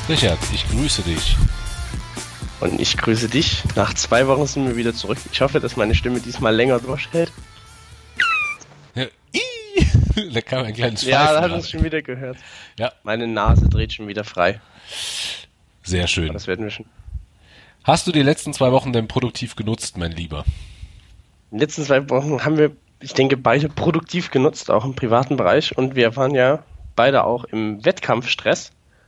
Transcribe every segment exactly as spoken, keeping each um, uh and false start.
Richard, ich grüße dich. Und ich grüße dich. Nach zwei Wochen sind wir wieder zurück. Ich hoffe, dass meine Stimme diesmal länger durchhält. Ja, da kam ein kleines Pfeifen. Ja, da hat es schon wieder gehört. Ja. Meine Nase dreht schon wieder frei. Sehr schön. Aber das werden wir schon. Hast du die letzten zwei Wochen denn produktiv genutzt, mein Lieber? In den letzten zwei Wochen haben wir, ich denke, beide produktiv genutzt, auch im privaten Bereich. Und wir waren ja beide auch im Wettkampfstress.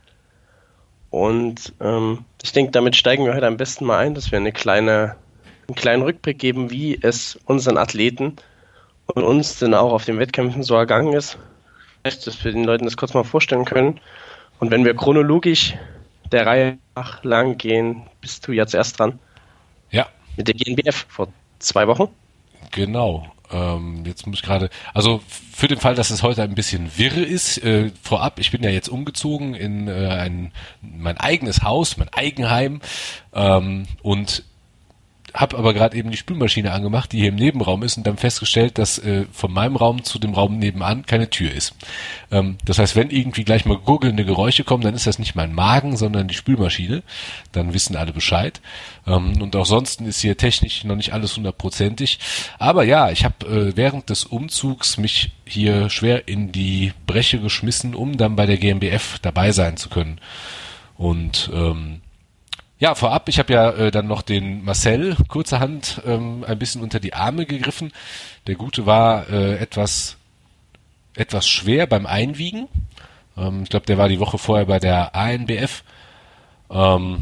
Und ähm, ich denke, damit steigen wir heute am besten mal ein, dass wir eine kleine, einen kleinen Rückblick geben, wie es unseren Athleten und uns denn auch auf den Wettkämpfen so ergangen ist. Vielleicht, dass wir den Leuten das kurz mal vorstellen können. Und wenn wir chronologisch der Reihe nach lang gehen, bist du ja zuerst dran. Ja. Mit der G N B F vor zwei Wochen. Genau. Ähm, jetzt muss ich gerade, also für den Fall, dass es heute ein bisschen wirre ist, äh, vorab, ich bin ja jetzt umgezogen in äh, ein mein eigenes Haus, mein Eigenheim ähm, und habe aber gerade eben die Spülmaschine angemacht, die hier im Nebenraum ist, und dann festgestellt, dass äh, von meinem Raum zu dem Raum nebenan keine Tür ist. Ähm, das heißt, wenn irgendwie gleich mal gurgelnde Geräusche kommen, dann ist das nicht mein Magen, sondern die Spülmaschine. Dann wissen alle Bescheid. Ähm, und auch sonst ist hier technisch noch nicht alles hundertprozentig. Aber ja, ich habe äh, während des Umzugs mich hier schwer in die Breche geschmissen, um dann bei der G N B F dabei sein zu können. Und ähm, ja, vorab, ich habe ja äh, dann noch den Marcel kurzerhand ähm, ein bisschen unter die Arme gegriffen. Der Gute war äh, etwas etwas schwer beim Einwiegen. Ähm, ich glaube, der war die Woche vorher bei der A N B F ähm,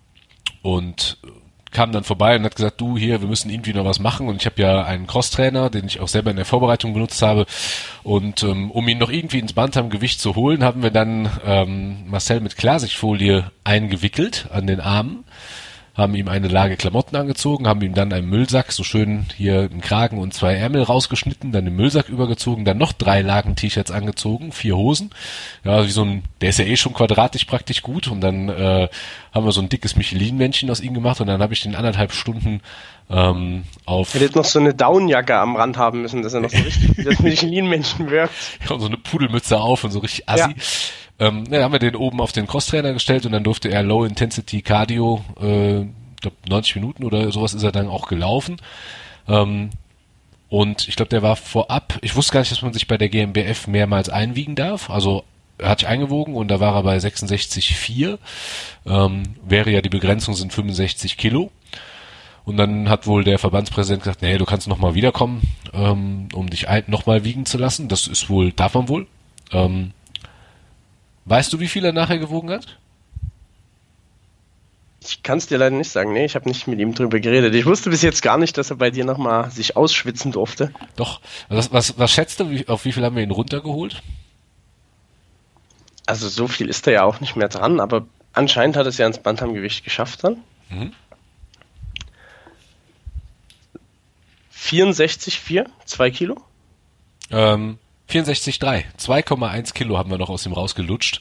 und kam dann vorbei und hat gesagt, du, hier, wir müssen irgendwie noch was machen. Und ich habe ja einen Crosstrainer, den ich auch selber in der Vorbereitung benutzt habe. Und ähm, um ihn noch irgendwie ins Bantamgewicht zu holen, haben wir dann ähm, Marcel mit Klarsichtfolie eingewickelt an den Armen, haben ihm eine Lage Klamotten angezogen, haben ihm dann einen Müllsack, so schön hier einen Kragen und zwei Ärmel rausgeschnitten, dann den Müllsack übergezogen, dann noch drei Lagen T-Shirts angezogen, vier Hosen. Ja, wie so ein, der ist ja eh schon quadratisch praktisch gut, und dann äh, haben wir so ein dickes Michelin-Männchen aus ihm gemacht, und dann habe ich den anderthalb Stunden ähm, auf... Er hätte noch so eine Downjacke am Rand haben müssen, dass er noch so richtig wie das Michelin-Männchen wirkt. Ja, und so eine Pudelmütze auf und so richtig assi. Ja. Ähm, dann haben wir den oben auf den Crosstrainer gestellt, und dann durfte er Low Intensity Cardio, äh, ich glaube neunzig Minuten oder sowas ist er dann auch gelaufen. Ähm, und ich glaube, der war vorab, ich wusste gar nicht, dass man sich bei der G N B F mehrmals einwiegen darf. Also er hat sich eingewogen und da war er bei sechsundsechzig Komma vier. Ähm, wäre ja die Begrenzung sind fünfundsechzig Kilo. Und dann hat wohl der Verbandspräsident gesagt, nee, du kannst nochmal wiederkommen, ähm, um dich nochmal wiegen zu lassen. Das ist wohl, darf man wohl. Ähm, Weißt du, wie viel er nachher gewogen hat? Ich kann es dir leider nicht sagen. Nee, ich habe nicht mit ihm drüber geredet. Ich wusste bis jetzt gar nicht, dass er bei dir nochmal sich ausschwitzen durfte. Doch. Was, was, was schätzt du, wie, auf wie viel haben wir ihn runtergeholt? Also so viel ist er ja auch nicht mehr dran, aber anscheinend hat es ja ins Bantamgewicht geschafft dann. Mhm. vierundsechzig Komma vier, zwei Kilo? Ähm... vierundsechzig Komma drei, zwei Komma eins Kilo haben wir noch aus ihm rausgelutscht.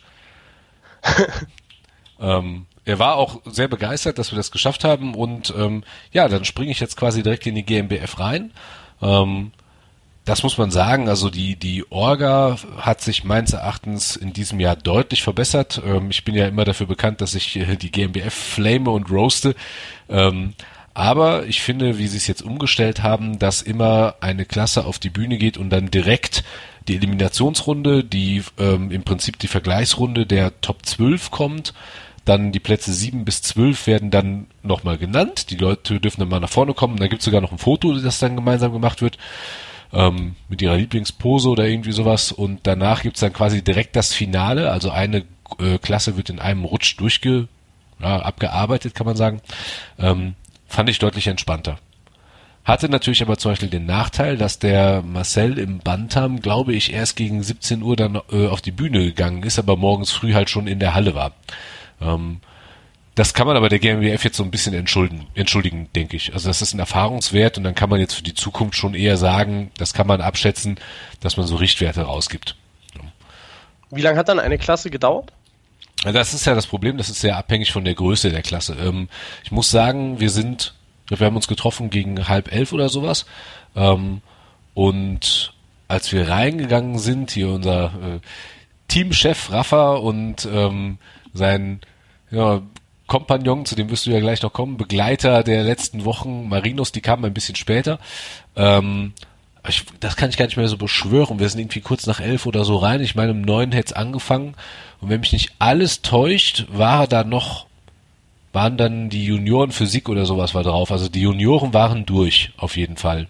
ähm, er war auch sehr begeistert, dass wir das geschafft haben, und ähm, ja, dann springe ich jetzt quasi direkt in die G N B F rein. Ähm, das muss man sagen, also die die Orga hat sich meines Erachtens in diesem Jahr deutlich verbessert. Ähm, ich bin ja immer dafür bekannt, dass ich äh, die G N B F flame und roaste. Ähm, Aber ich finde, wie sie es jetzt umgestellt haben, dass immer eine Klasse auf die Bühne geht und dann direkt die Eliminationsrunde, die ähm, im Prinzip die Vergleichsrunde der Top zwölf kommt, dann die Plätze sieben bis zwölf werden dann nochmal genannt, die Leute dürfen dann mal nach vorne kommen, dann gibt es sogar noch ein Foto, das dann gemeinsam gemacht wird, ähm, mit ihrer Lieblingspose oder irgendwie sowas, und danach gibt es dann quasi direkt das Finale, also eine äh, Klasse wird in einem Rutsch durchge, ja, abgearbeitet, kann man sagen, ähm, fand ich deutlich entspannter. Hatte natürlich aber zum Beispiel den Nachteil, dass der Marcel im Bantam, glaube ich, erst gegen siebzehn Uhr dann äh, auf die Bühne gegangen ist, aber morgens früh halt schon in der Halle war. Ähm, das kann man aber der G N B F jetzt so ein bisschen entschuldigen, entschuldigen, denke ich. Also das ist ein Erfahrungswert, und dann kann man jetzt für die Zukunft schon eher sagen, das kann man abschätzen, dass man so Richtwerte rausgibt. Wie lange hat dann eine Klasse gedauert? Das ist ja das Problem, das ist sehr abhängig von der Größe der Klasse. Ähm, ich muss sagen, wir sind, wir haben uns getroffen gegen halb elf oder sowas. Ähm, und als wir reingegangen sind, hier unser äh, Teamchef Rafa und ähm, sein ja, Kompagnon, zu dem wirst du ja gleich noch kommen, Begleiter der letzten Wochen, Marinos, die kamen ein bisschen später. Ähm, ich, das kann ich gar nicht mehr so beschwören. Wir sind irgendwie kurz nach elf oder so rein. Ich meine, um neun hätte es angefangen. Und wenn mich nicht alles täuscht, war da noch, waren dann die Junioren Physik oder sowas war drauf. Also die Junioren waren durch, auf jeden Fall.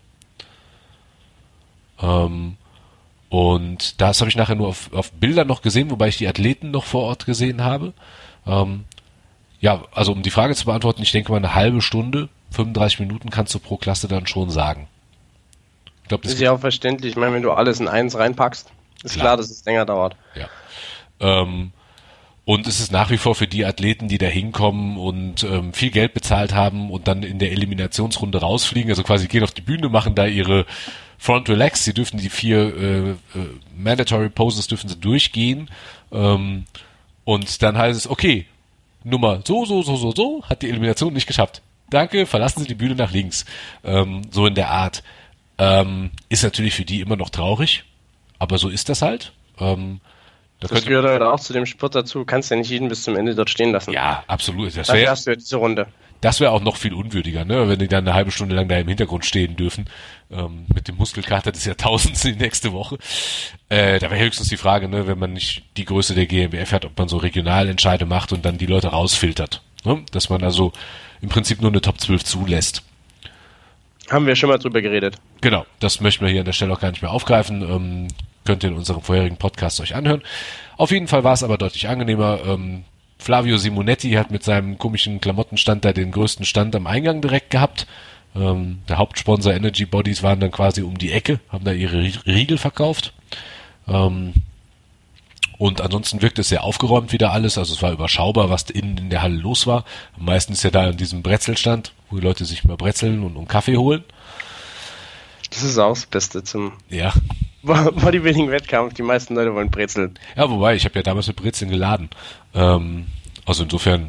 Ähm, und das habe ich nachher nur auf, auf Bildern noch gesehen, wobei ich die Athleten noch vor Ort gesehen habe. Ähm, ja, also um die Frage zu beantworten, ich denke mal eine halbe Stunde, fünfunddreißig Minuten kannst du pro Klasse dann schon sagen. Ich glaub, das ist ja auch verständlich. Ich meine, wenn du alles in eins reinpackst, ist klar, klar dass es länger dauert. Ja. Ähm, und es ist nach wie vor für die Athleten, die da hinkommen und ähm, viel Geld bezahlt haben und dann in der Eliminationsrunde rausfliegen, also quasi gehen auf die Bühne, machen da ihre Front Relax, sie dürfen die vier äh, äh, Mandatory Poses dürfen sie durchgehen ähm, und dann heißt es, okay, Nummer so, so, so, so, so, hat die Elimination nicht geschafft. Danke, verlassen Sie die Bühne nach links. Ähm, so in der Art. Ähm, ist natürlich für die immer noch traurig, aber so ist das halt. Ähm, da das gehört halt auch zu dem Sport dazu. Du kannst ja nicht jeden bis zum Ende dort stehen lassen. Ja, absolut. Das wäre hast du ja diese Runde. Das wäre auch noch viel unwürdiger, ne? Wenn die dann eine halbe Stunde lang da im Hintergrund stehen dürfen, ähm, mit dem Muskelkater des Jahrtausends die nächste Woche. Äh, da wäre höchstens die Frage, ne, wenn man nicht die Größe der G m B F hat, ob man so Regionalentscheide macht und dann die Leute rausfiltert. Ne? Dass man also im Prinzip nur eine Top zwölf zulässt. Haben wir schon mal drüber geredet. Genau, das möchten wir hier an der Stelle auch gar nicht mehr aufgreifen. Ähm, könnt ihr in unserem vorherigen Podcast euch anhören. Auf jeden Fall war es aber deutlich angenehmer. Ähm, Flavio Simonetti hat mit seinem komischen Klamottenstand da den größten Stand am Eingang direkt gehabt. Ähm, der Hauptsponsor Energy Bodies waren dann quasi um die Ecke, haben da ihre Riegel verkauft. Ähm, und ansonsten wirkte es sehr aufgeräumt wieder alles. Also es war überschaubar, was innen in der Halle los war. Am meisten ist ja da an diesem Brezelstand, wo die Leute sich mal brezeln und um Kaffee holen. Das ist auch das Beste zum ja. Bodybuilding-Wettkampf. Die meisten Leute wollen brezeln. Ja, wobei, ich habe ja damals mit Brezeln geladen. Ähm, also insofern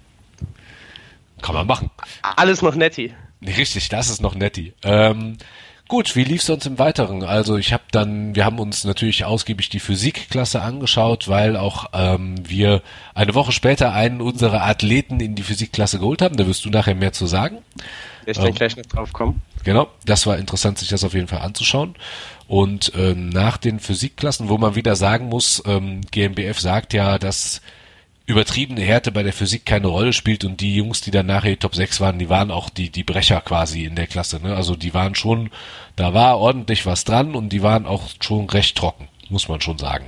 kann man machen. Alles noch netti. Richtig, das ist noch netti. Ähm, gut, wie lief's sonst im Weiteren? Also ich habe dann, wir haben uns natürlich ausgiebig die Physikklasse angeschaut, weil auch ähm, wir eine Woche später einen unserer Athleten in die Physikklasse geholt haben. Da wirst du nachher mehr zu sagen. Ich dann ähm, gleich noch drauf kommen. Genau, das war interessant, sich das auf jeden Fall anzuschauen. Und ähm, nach den Physikklassen, wo man wieder sagen muss, ähm, G m B F sagt ja, dass übertriebene Härte bei der Physik keine Rolle spielt und die Jungs, die dann nachher die Top sechs waren, die waren auch die die Brecher quasi in der Klasse. Ne? Also die waren schon, da war ordentlich was dran und die waren auch schon recht trocken, muss man schon sagen.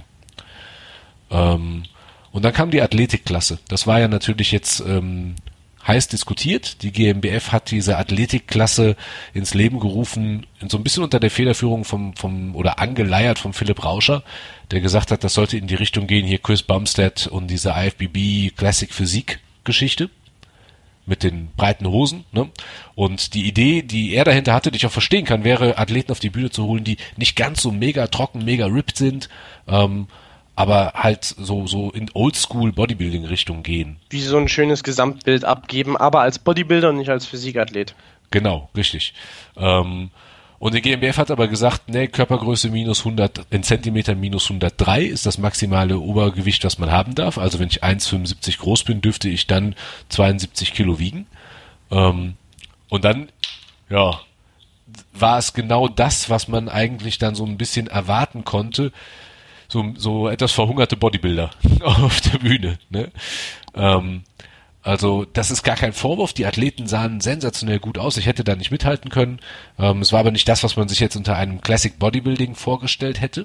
Ähm, und dann kam die Athletikklasse. Das war ja natürlich jetzt ähm, heiß diskutiert. Die G m B F hat diese Athletikklasse ins Leben gerufen, so ein bisschen unter der Federführung vom, vom oder angeleiert von Philipp Rauscher, der gesagt hat, das sollte in die Richtung gehen, hier Chris Bumstead und diese I F B B Classic Physik Geschichte mit den breiten Hosen. Ne? Und die Idee, die er dahinter hatte, die ich auch verstehen kann, wäre, Athleten auf die Bühne zu holen, die nicht ganz so mega trocken, mega ripped sind, ähm, aber halt so so in Oldschool-Bodybuilding-Richtung gehen. Wie so ein schönes Gesamtbild abgeben, aber als Bodybuilder und nicht als Physikathlet. Genau, richtig. Ähm, und die G m B F hat aber gesagt, ne, Körpergröße minus hundert, in Zentimetern minus hundertdrei ist das maximale Obergewicht, was man haben darf. Also wenn ich eins Komma fünfundsiebzig groß bin, dürfte ich dann zweiundsiebzig Kilo wiegen. Ähm, und dann, ja, war es genau das, was man eigentlich dann so ein bisschen erwarten konnte, so so etwas verhungerte Bodybuilder auf der Bühne. Ne? Ähm, also das ist gar kein Vorwurf. Die Athleten sahen sensationell gut aus. Ich hätte da nicht mithalten können. Ähm, es war aber nicht das, was man sich jetzt unter einem Classic Bodybuilding vorgestellt hätte.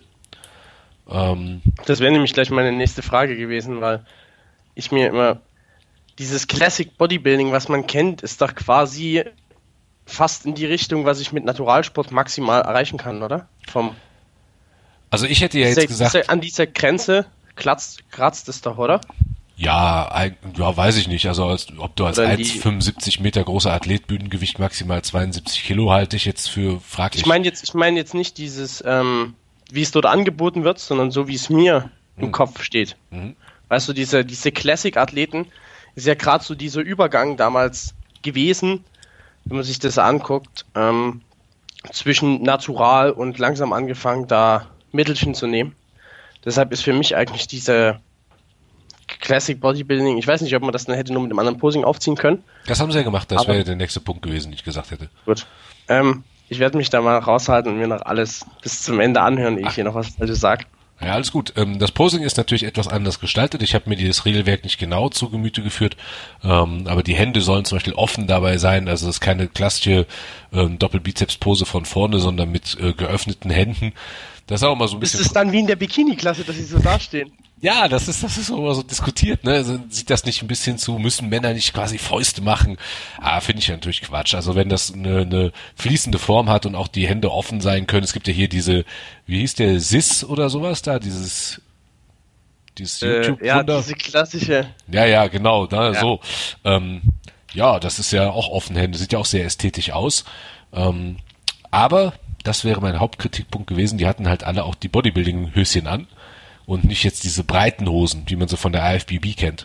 Ähm, das wäre nämlich gleich meine nächste Frage gewesen, weil ich mir immer dieses Classic Bodybuilding, was man kennt, ist doch quasi fast in die Richtung, was ich mit Naturalsport maximal erreichen kann, oder? Vom Also ich hätte ja jetzt diese, gesagt... Diese, an dieser Grenze kratzt, kratzt es doch, oder? Ja, ein, ja, weiß ich nicht. Also als, ob du als eins Komma fünfundsiebzig Meter großer Athlet Bühnengewicht maximal zweiundsiebzig Kilo halte ich jetzt für fraglich. Ich meine jetzt, ich meine jetzt nicht dieses, ähm, wie es dort angeboten wird, sondern so wie es mir im mhm. Kopf steht. Mhm. Weißt du, diese, diese Classic-Athleten ist ja gerade so dieser Übergang damals gewesen, wenn man sich das anguckt, ähm, zwischen Natural und langsam angefangen, da Mittelchen zu nehmen. Deshalb ist für mich eigentlich diese Classic Bodybuilding, ich weiß nicht, ob man das dann hätte nur mit dem anderen Posing aufziehen können. Das haben sie ja gemacht, das wäre der nächste Punkt gewesen, den ich gesagt hätte. Gut. Ähm, ich werde mich da mal raushalten und mir noch alles bis zum Ende anhören, ehe ich hier noch was Falsches sage. Ja, alles gut. Ähm, das Posing ist natürlich etwas anders gestaltet. Ich habe mir dieses Regelwerk nicht genau zu Gemüte geführt, ähm, aber die Hände sollen zum Beispiel offen dabei sein. Also es ist keine klassische ähm, Doppelbizeps-Pose von vorne, sondern mit äh, geöffneten Händen. Das ist auch mal so ein bisschen. Ist es dann wie in der Bikini-Klasse, dass sie so dastehen? Ja, das ist, das ist so immer so diskutiert, ne? Also, sieht das nicht ein bisschen zu, müssen Männer nicht quasi Fäuste machen? Ah, finde ich ja natürlich Quatsch. Also wenn das eine, eine fließende Form hat und auch die Hände offen sein können, es gibt ja hier diese, wie hieß der, S I S oder sowas da, dieses, dieses Äh, YouTube-Wunder. ja, diese klassische. Ja, ja, genau, da, Ja. so. Ähm, ja, das ist ja auch Offenhände, sieht ja auch sehr ästhetisch aus. Ähm, aber, das wäre mein Hauptkritikpunkt gewesen, die hatten halt alle auch die Bodybuilding-Höschen an. Und nicht jetzt diese breiten Hosen, die man so von der I F B B kennt.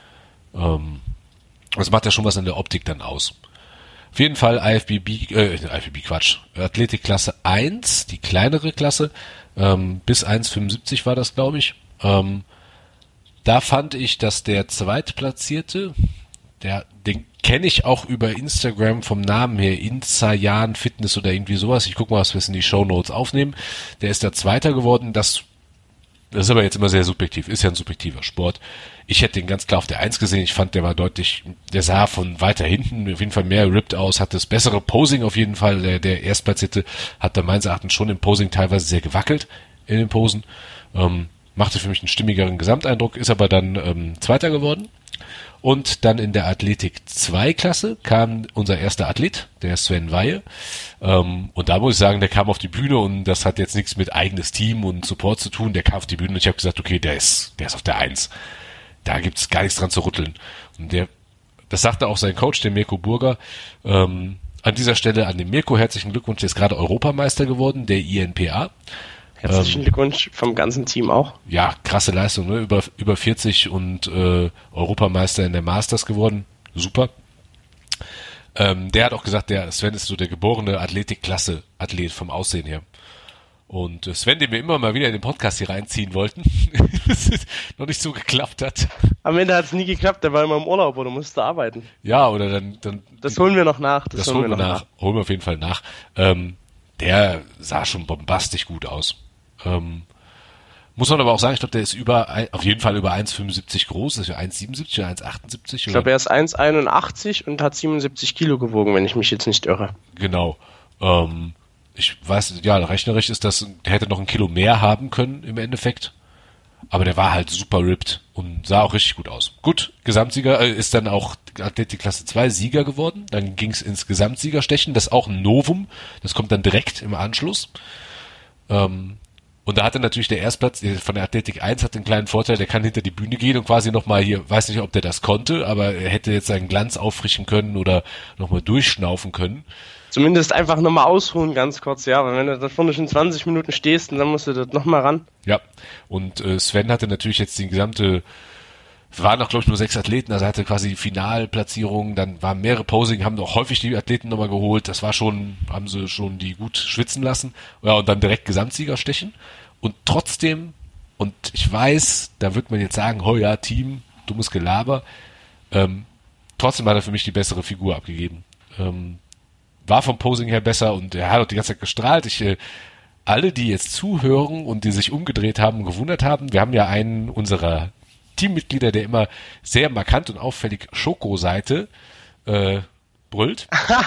Ähm, das macht ja schon was an der Optik dann aus. Auf jeden Fall I F B B, äh, I F B B Quatsch, Athletikklasse eins, die kleinere Klasse, ähm, bis eins Komma fünfundsiebzig war das, glaube ich. Ähm, da fand ich, dass der Zweitplatzierte, der, den kenne ich auch über Instagram vom Namen her, Inzayan Fitness oder irgendwie sowas. Ich guck mal, was wir in die Shownotes aufnehmen. Der ist der Zweiter geworden, das Das ist aber jetzt immer sehr subjektiv, ist ja ein subjektiver Sport. Ich hätte den ganz klar auf der eins gesehen, ich fand, der war deutlich, der sah von weiter hinten auf jeden Fall mehr ripped aus, hatte das bessere Posing auf jeden Fall, der, der Erstplatzierte hat da meines Erachtens schon im Posing teilweise sehr gewackelt in den Posen, ähm, machte für mich einen stimmigeren Gesamteindruck, ist aber dann ähm, Zweiter geworden. Und dann in der Athletik zwei Klasse kam unser erster Athlet, der Sven Weihe. Ähm, und da muss ich sagen, der kam auf die Bühne und das hat jetzt nichts mit eigenes Team und Support zu tun. Der kam auf die Bühne und ich habe gesagt, okay, der ist, der ist auf der Eins. Da gibt's gar nichts dran zu rütteln. Und der, das sagte auch sein Coach, der Mirko Burger. Ähm, an dieser Stelle an den Mirko herzlichen Glückwunsch, der ist gerade Europameister geworden, der I N P A. Herzlichen Glückwunsch vom ganzen Team auch. Ja, krasse Leistung, ne? Über, über vierzig und äh, Europameister in der Masters geworden. Super. Ähm, der hat auch gesagt, der Sven ist so der geborene Athletikklasse-Athlet vom Aussehen her. Und äh, Sven, den wir immer mal wieder in den Podcast hier reinziehen wollten, noch nicht so geklappt hat. Am Ende hat es nie geklappt, der war immer im Urlaub oder musste arbeiten. Ja, oder dann... dann das holen wir noch nach. Das, das holen wir noch nach. nach. Holen wir auf jeden Fall nach. Ähm, der sah schon bombastisch gut aus. Ähm, muss man aber auch sagen, ich glaube, der ist über, auf jeden Fall über eins Komma fünfundsiebzig groß, ist ja eins Komma siebenundsiebzig oder eins Komma achtundsiebzig. Ich glaube, er ist eins Komma einundachtzig und hat siebenundsiebzig Kilo gewogen, wenn ich mich jetzt nicht irre. Genau. Ähm, ich weiß, ja, rechnerisch ist das, der hätte noch ein Kilo mehr haben können im Endeffekt. Aber der war halt super ripped und sah auch richtig gut aus. Gut, Gesamtsieger, äh, ist dann auch Athletikklasse zwei Sieger geworden. Dann ging es ins Gesamtsiegerstechen, das ist auch ein Novum. Das kommt dann direkt im Anschluss. Ähm, Und da hatte natürlich der Erstplatz von der Athletik eins hat den kleinen Vorteil, der kann hinter die Bühne gehen und quasi nochmal hier, weiß nicht, ob der das konnte, aber er hätte jetzt seinen Glanz auffrischen können oder nochmal durchschnaufen können. Zumindest einfach nochmal ausruhen, ganz kurz, ja, weil wenn du da vorne schon zwanzig Minuten stehst, dann musst du das nochmal ran. Ja, und äh, Sven hatte natürlich jetzt die gesamte, waren noch, glaube ich, nur sechs Athleten, also er hatte quasi Finalplatzierungen, dann waren mehrere Posing, haben auch häufig die Athleten nochmal geholt, das war schon, haben sie schon die gut schwitzen lassen, ja, und dann direkt Gesamtsieger stechen. Und trotzdem, und ich weiß, da wird man jetzt sagen, oh ja, Team, dummes Gelaber, ähm, trotzdem hat er für mich die bessere Figur abgegeben. Ähm, war vom Posing her besser und er hat auch die ganze Zeit gestrahlt. Ich, äh, alle, die jetzt zuhören und die sich umgedreht haben und gewundert haben, wir haben ja einen unserer Teammitglieder, der immer sehr markant und auffällig Schoko-Seite äh, brüllt.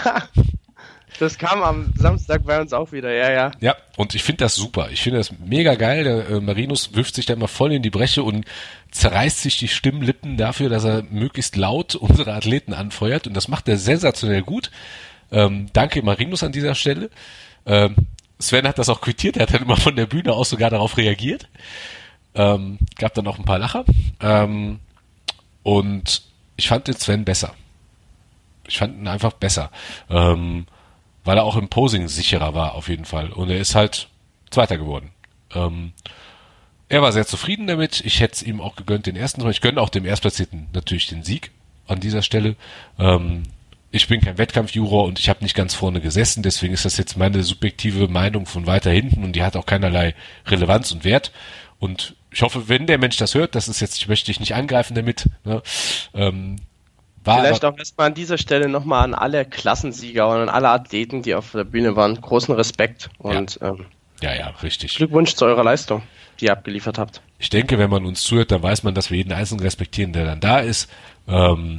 Das kam am Samstag bei uns auch wieder, ja, ja. Ja, und ich finde das super. Ich finde das mega geil. Der äh, Marinus wirft sich da immer voll in die Bresche und zerreißt sich die Stimmlippen dafür, dass er möglichst laut unsere Athleten anfeuert. Und das macht er sensationell gut. Ähm, danke Marinus an dieser Stelle. Ähm, Sven hat das auch quittiert. Er hat dann immer von der Bühne aus sogar darauf reagiert. Ähm, gab dann auch ein paar Lacher. Ähm, und ich fand den Sven besser. Ich fand ihn einfach besser. Ähm, weil er auch im Posing sicherer war, auf jeden Fall. Und er ist halt Zweiter geworden. Ähm, er war sehr zufrieden damit. Ich hätte es ihm auch gegönnt, den ersten. Ich gönne auch dem Erstplatzierten natürlich den Sieg an dieser Stelle. Ähm, ich bin kein Wettkampfjuror und ich habe nicht ganz vorne gesessen. Deswegen ist das jetzt meine subjektive Meinung von weiter hinten und die hat auch keinerlei Relevanz und Wert. Und ich hoffe, wenn der Mensch das hört, das ist jetzt, ich möchte dich nicht angreifen damit, ne, ähm, war Vielleicht aber, auch erstmal an dieser Stelle nochmal an alle Klassensieger und an alle Athleten, die auf der Bühne waren, großen Respekt und ja, ähm, ja, ja, richtig. Glückwunsch zu eurer Leistung, die ihr abgeliefert habt. Ich denke, wenn man uns zuhört, dann weiß man, dass wir jeden Einzelnen respektieren, der dann da ist, ähm,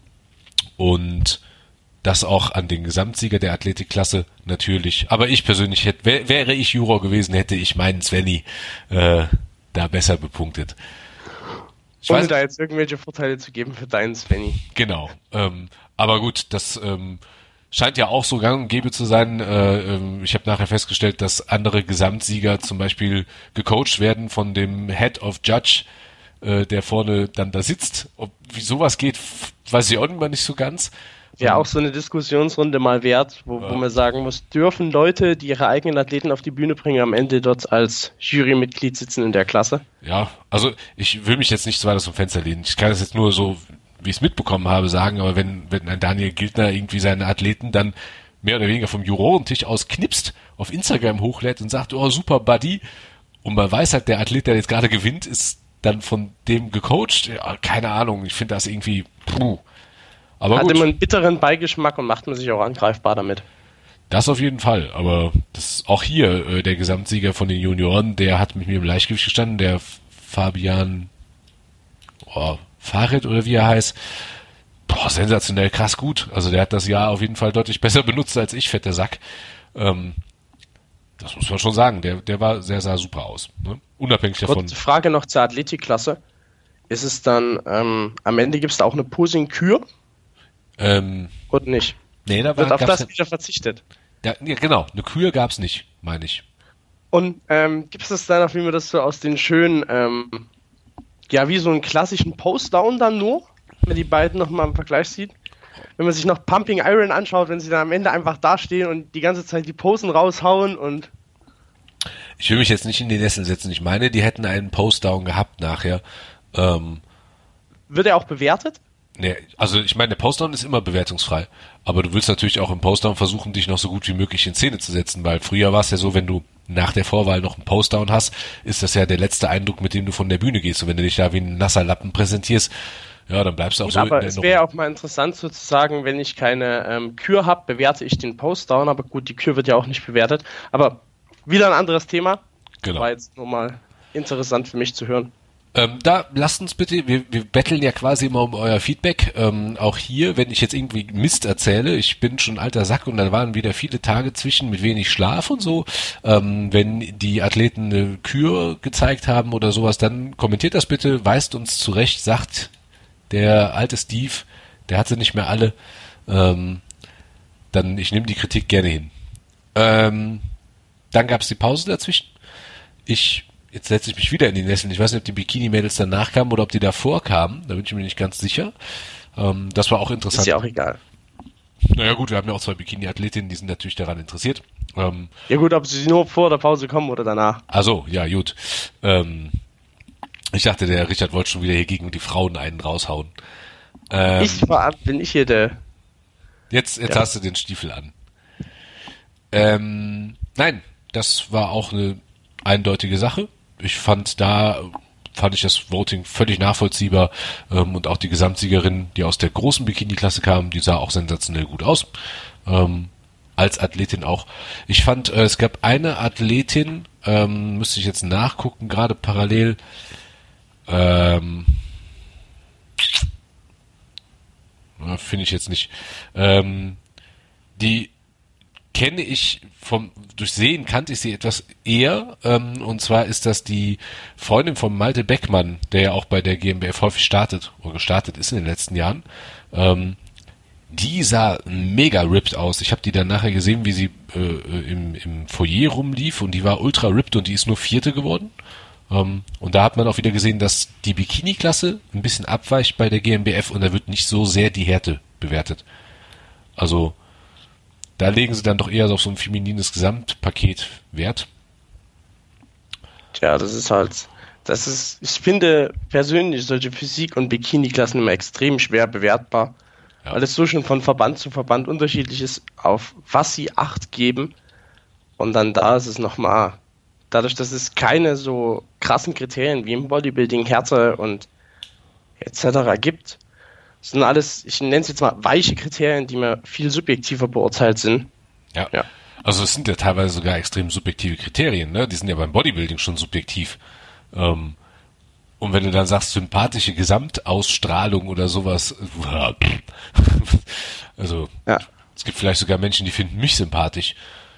und das auch an den Gesamtsieger der Athletikklasse natürlich. Aber ich persönlich hätte, wär, wäre ich Juror gewesen, hätte ich meinen Svenny äh, da besser bepunktet. Ich Ohne weiß, da jetzt irgendwelche Vorteile zu geben für deinen Svenny. Genau. Ähm, aber gut, das ähm, scheint ja auch so gang und gäbe zu sein. Äh, ähm, ich habe nachher festgestellt, dass andere Gesamtsieger zum Beispiel gecoacht werden von dem Head of Judge, äh, der vorne dann da sitzt. Ob, wie sowas geht, f- weiß ich auch immer nicht so ganz. Ja, auch so eine Diskussionsrunde mal wert, wo, Ja. wo man sagen muss, dürfen Leute, die ihre eigenen Athleten auf die Bühne bringen, am Ende dort als Jurymitglied sitzen in der Klasse? Ja, also ich will mich jetzt nicht zu weit aus dem Fenster lehnen. Ich kann das jetzt nur so, wie ich es mitbekommen habe, sagen, aber wenn, wenn ein Daniel Giltner irgendwie seine Athleten dann mehr oder weniger vom Jurorentisch aus knipst, auf Instagram hochlädt und sagt, oh super Buddy, und man weiß halt, der Athlet, der jetzt gerade gewinnt, ist dann von dem gecoacht, ja, keine Ahnung, ich finde das irgendwie, puh. Aber Hat gut, immer einen bitteren Beigeschmack und macht man sich auch angreifbar damit. das auf jeden Fall, aber das auch hier, äh, der Gesamtsieger von den Junioren, der hat mit mir im Leichtgewicht gestanden, der Fabian oh, Farid oder wie er heißt, boah, sensationell krass gut. Also der hat das Jahr auf jeden Fall deutlich besser benutzt als ich, fetter Sack. Ähm, das muss man schon sagen, der, der war sehr, sah super aus. Ne? Unabhängig davon. Kurze Frage noch zur Athletikklasse. Ist es dann, ähm, am Ende gibt es da auch eine Posing-Kür Ähm, oder nicht? nee, da war, Wird auf gab's das wieder verzichtet? ja, ja, genau, eine Kür gab's nicht, meine ich. Und ähm, gibt es das dann auch, wie man das so aus den schönen, ähm, ja, wie so einen klassischen Post-Down dann nur, wenn man die beiden nochmal im Vergleich sieht? Wenn man sich noch Pumping Iron anschaut, wenn sie dann am Ende einfach dastehen und die ganze Zeit die Posen raushauen und Ich will mich jetzt nicht in die Nesseln setzen. Ich meine, die hätten einen Postdown gehabt nachher. Ähm, wird er auch bewertet? nee, also ich meine, der Postdown ist immer bewertungsfrei. Aber du willst natürlich auch im Postdown versuchen, dich noch so gut wie möglich in Szene zu setzen, weil früher war es ja so, wenn du nach der Vorwahl noch einen Postdown hast, ist das ja der letzte Eindruck, mit dem du von der Bühne gehst. Und wenn du dich da wie ein nasser Lappen präsentierst, ja, dann bleibst du auch Gut, so aber in es Erinnerung. wäre auch mal interessant sozusagen, wenn ich keine ähm, Kür habe, bewerte ich den Postdown, aber gut, die Kür wird ja auch nicht bewertet. Aber wieder ein anderes Thema. Genau. War jetzt nur mal interessant für mich zu hören. Ähm, da lasst uns bitte, wir, wir betteln ja quasi immer um euer Feedback. Ähm, auch hier, wenn ich jetzt irgendwie Mist erzähle, ich bin schon ein alter Sack und dann waren wieder viele Tage zwischen mit wenig Schlaf und so. Ähm, wenn die Athleten eine Kür gezeigt haben oder sowas, dann kommentiert das bitte, weist uns zurecht, sagt der alte Steve, der hat sie nicht mehr alle. Ähm, dann, ich nehme die Kritik gerne hin. Ähm, dann gab es die Pause dazwischen. Ich Jetzt setze ich mich wieder in die Nesseln. Ich weiß nicht, ob die Bikini-Mädels danach kamen oder ob die davor kamen. Da bin ich mir nicht ganz sicher. Ähm, das war auch interessant. Ist ja auch egal. Naja gut, wir haben ja auch zwei Bikini-Athletinnen, die sind natürlich daran interessiert. Ähm, Ja gut, ob sie nur vor der Pause kommen oder danach. also, ja gut. Ähm, ich dachte, der Richard wollte schon wieder hier gegen die Frauen einen raushauen. Ähm, Ich war ab, bin ich hier der... Jetzt, jetzt Ja. hast du den Stiefel an. Ähm, nein, das war auch eine eindeutige Sache. Ich fand da, fand ich das Voting völlig nachvollziehbar, ähm, und auch die Gesamtsiegerin, die aus der großen Bikini-Klasse kam, die sah auch sensationell gut aus. Ähm, als Athletin auch. Ich fand, äh, es gab eine Athletin, ähm, müsste ich jetzt nachgucken, gerade parallel, ähm, na, finde ich jetzt nicht, ähm, die kenne ich vom, durch Sehen kannte ich sie etwas eher, ähm, und zwar ist das die Freundin von Malte Beckmann, der ja auch bei der G m B F häufig startet, oder gestartet ist in den letzten Jahren. Ähm, die sah mega ripped aus. Ich habe die dann nachher gesehen, wie sie äh, im, im Foyer rumlief und die war ultra ripped und die ist nur Vierte geworden. Ähm, und da hat man auch wieder gesehen, dass die Bikini-Klasse ein bisschen abweicht bei der G m B F und da wird nicht so sehr die Härte bewertet. Also da legen sie dann doch eher so auf so ein feminines Gesamtpaket Wert. Tja, das ist halt... Das ist, ich finde persönlich solche Physik- und Bikini-Klassen immer extrem schwer bewertbar, Ja. weil es so schon von Verband zu Verband unterschiedlich ist, auf was sie Acht geben. Und dann da ist es nochmal dadurch, dass es keine so krassen Kriterien wie im Bodybuilding, Härte und et cetera gibt, sind alles, ich nenne es jetzt mal weiche Kriterien, die mir viel subjektiver beurteilt sind. Ja. ja. Also es sind ja teilweise sogar extrem subjektive Kriterien, ne? Die sind ja beim Bodybuilding schon subjektiv. Ähm, und wenn du dann sagst, sympathische Gesamtausstrahlung oder sowas, also ja. Es gibt vielleicht sogar Menschen, die finden mich sympathisch,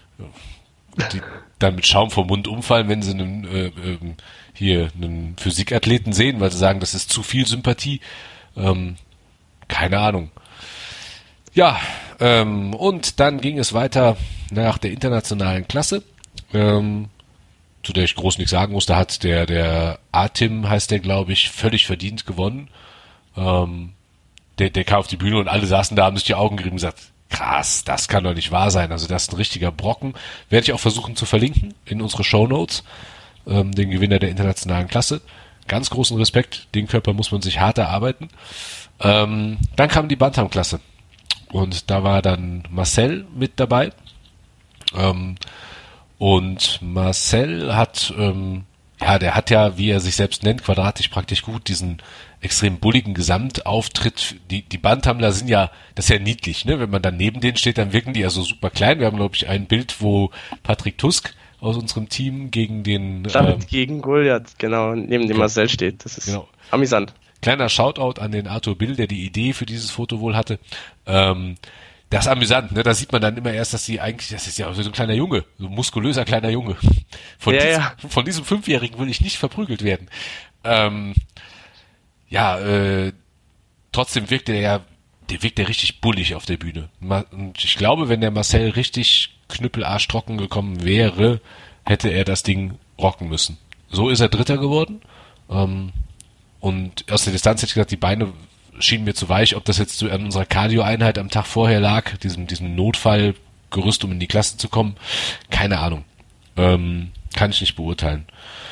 die dann mit Schaum vom Mund umfallen, wenn sie einen, äh, äh, hier einen Physikathleten sehen, weil sie sagen, das ist zu viel Sympathie. Ähm, keine Ahnung. Ja, ähm, und dann ging es weiter nach der internationalen Klasse, ähm, zu der ich groß nichts sagen muss. Da hat der, der Atim, heißt der, glaube ich, völlig verdient gewonnen. Ähm, der, der kam auf die Bühne und alle saßen da, haben sich die Augen gerieben und gesagt, krass, das kann doch nicht wahr sein. Also das ist ein richtiger Brocken. Werde ich auch versuchen zu verlinken in unsere Shownotes, ähm, den Gewinner der internationalen Klasse. Ganz großen Respekt, den Körper muss man sich hart erarbeiten. Ähm, dann kam die Bantam-Klasse und da war dann Marcel mit dabei. Ähm, und Marcel hat, ähm, ja, der hat ja, wie er sich selbst nennt, quadratisch praktisch gut, diesen extrem bulligen Gesamtauftritt. Die, die Bantamler sind ja, das ist ja niedlich, ne? Wenn man dann neben denen steht, dann wirken die ja so super klein. Wir haben, glaube ich, ein Bild, wo Patrick Tusk aus unserem Team gegen den... David ähm, gegen Goliath, genau, neben dem Marcel steht. Das ist genau. Amüsant. Kleiner Shoutout an den Arthur Bill, der die Idee für dieses Foto wohl hatte. Ähm, das ist amüsant, ne? Da sieht man dann immer erst, dass sie eigentlich, das ist ja so ein kleiner Junge, so ein muskulöser kleiner Junge. Von, ja, diesem, ja. von diesem Fünfjährigen will ich nicht verprügelt werden. Ähm, ja, äh, trotzdem wirkt er ja, der wirkt ja richtig bullig auf der Bühne. Und ich glaube, wenn der Marcel richtig knüppelarschtrocken gekommen wäre, hätte er das Ding rocken müssen. So ist er Dritter geworden. Ähm, und aus der Distanz hätte ich gesagt, die Beine schienen mir zu weich. Ob das jetzt an unserer Cardio-Einheit am Tag vorher lag, diesem, diesem Notfallgerüst, um in die Klasse zu kommen, keine Ahnung. Ähm, kann ich nicht beurteilen.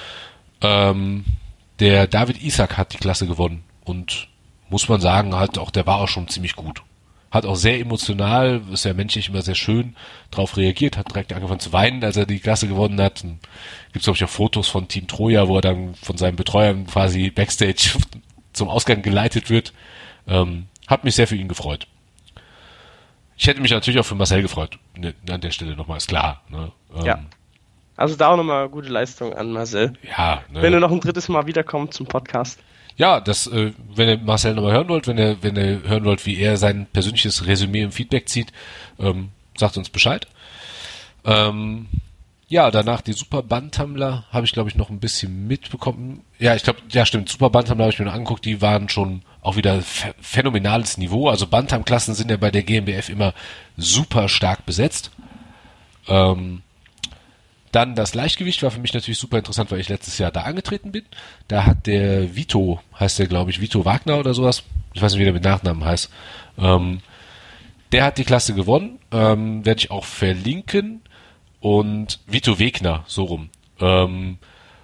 Ähm, der David Isaac hat die Klasse gewonnen und muss man sagen, halt auch, der war auch schon ziemlich gut. Hat auch sehr emotional, ist ja menschlich immer sehr schön, drauf reagiert, hat direkt angefangen zu weinen, als er die Klasse gewonnen hat. Gibt es, glaube ich, auch Fotos von Team Troja, wo er dann von seinen Betreuern quasi Backstage zum Ausgang geleitet wird. Ähm, hat mich sehr für ihn gefreut. Ich hätte mich natürlich auch für Marcel gefreut. Ne, an der Stelle nochmal, ist klar. Ne? Ähm, ja. Also da auch nochmal gute Leistung an Marcel. Ja. Ne? Wenn er noch ein drittes Mal wiederkommt zum Podcast. Ja, das, äh, wenn ihr Marcel nochmal hören wollt, wenn ihr, wenn ihr hören wollt, wie er sein persönliches Resümee im Feedback zieht, ähm, sagt uns Bescheid. Ähm, ja, danach die Super Bantamler habe ich, glaube ich, noch ein bisschen mitbekommen. Ja, ich glaube, ja stimmt, Super Bantamler habe ich mir noch angeguckt, die waren schon auch wieder ph- phänomenales Niveau. Also Bantam-Klassen sind ja bei der G M B F immer super stark besetzt. Ähm, Dann das Leichtgewicht war für mich natürlich super interessant, weil ich letztes Jahr da angetreten bin. Da hat der Vito, heißt der glaube ich, Vito Wagner oder sowas, ich weiß nicht, wie der mit Nachnamen heißt, ähm, der hat die Klasse gewonnen, ähm, werde ich auch verlinken, und Vito Wegner, so rum. Ähm,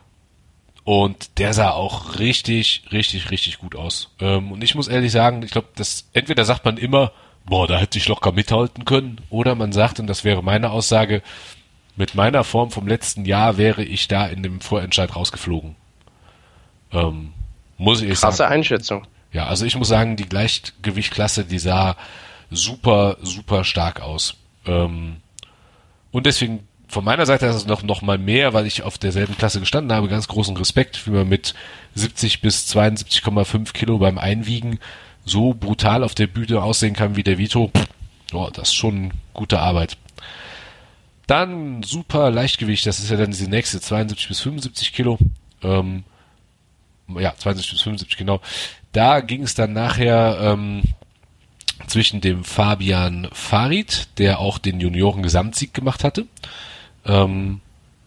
und der sah auch richtig, richtig, richtig gut aus. Ähm, und ich muss ehrlich sagen, ich glaube, das entweder sagt man immer, boah, da hätte ich locker mithalten können, oder man sagt, und das wäre meine Aussage, mit meiner Form vom letzten Jahr wäre ich da in dem Vorentscheid rausgeflogen. Ähm, muss ich Krasse sagen. Einschätzung. Ja, also ich muss sagen, die Gleichgewichtklasse, die sah super, super stark aus. Ähm, und deswegen von meiner Seite ist es noch, noch mal mehr, weil ich auf derselben Klasse gestanden habe, ganz großen Respekt, wie man mit siebzig bis zweiundsiebzig Komma fünf Kilo beim Einwiegen so brutal auf der Bühne aussehen kann wie der Vito. Oh, das ist schon gute Arbeit. Dann super Leichtgewicht, das ist ja dann diese nächste, zweiundsiebzig bis fünfundsiebzig Kilo. Ähm, ja, zweiundsiebzig bis fünfundsiebzig, genau. Da ging es dann nachher ähm, zwischen dem Fabian Farid, der auch den Junioren-Gesamtsieg gemacht hatte, ähm,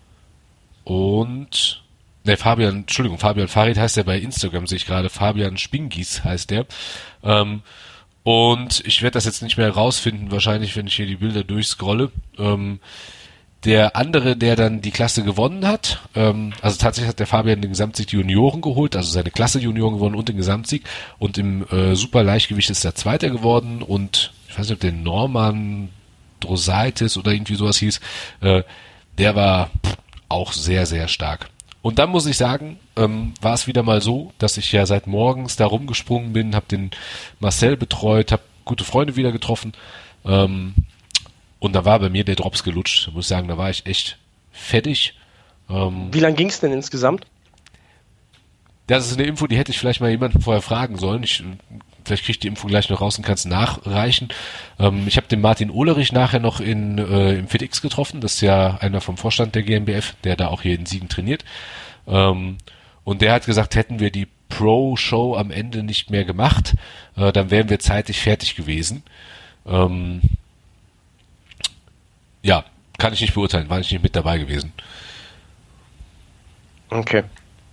und ne, Fabian, Entschuldigung, Fabian Farid heißt der bei Instagram, sehe ich gerade, Fabian Spingis heißt der. Ähm, Und ich werde das jetzt nicht mehr rausfinden, wahrscheinlich, wenn ich hier die Bilder durchscrolle. Ähm, der andere, der dann die Klasse gewonnen hat, ähm, also tatsächlich hat der Fabian den Gesamtsieg die Junioren geholt, also seine Klasse Junioren gewonnen und den Gesamtsieg. Und im äh, Super-Leichtgewicht ist der Zweiter geworden, und ich weiß nicht, ob der Norman Drosaitis oder irgendwie sowas hieß, äh, der war pff, auch sehr, sehr stark. Und dann muss ich sagen, ähm, war es wieder mal so, dass ich ja seit morgens da rumgesprungen bin, habe den Marcel betreut, habe gute Freunde wieder getroffen, ähm, und da war bei mir der Drops gelutscht. Ich muss sagen, da war ich echt fertig. Ähm, Wie lang ging es denn insgesamt? Das ist eine Info, die hätte ich vielleicht mal jemanden vorher fragen sollen. Ich, vielleicht kriege ich die Info gleich noch raus und kann es nachreichen. Ähm, ich habe den Martin Ohlerich nachher noch in, äh, im FitX getroffen. Das ist ja einer vom Vorstand der G m B F, der da auch hier in Siegen trainiert. Ähm, und der hat gesagt, hätten wir die Pro-Show am Ende nicht mehr gemacht, äh, dann wären wir zeitig fertig gewesen. Ähm, ja, kann ich nicht beurteilen, war ich nicht mit dabei gewesen. Okay.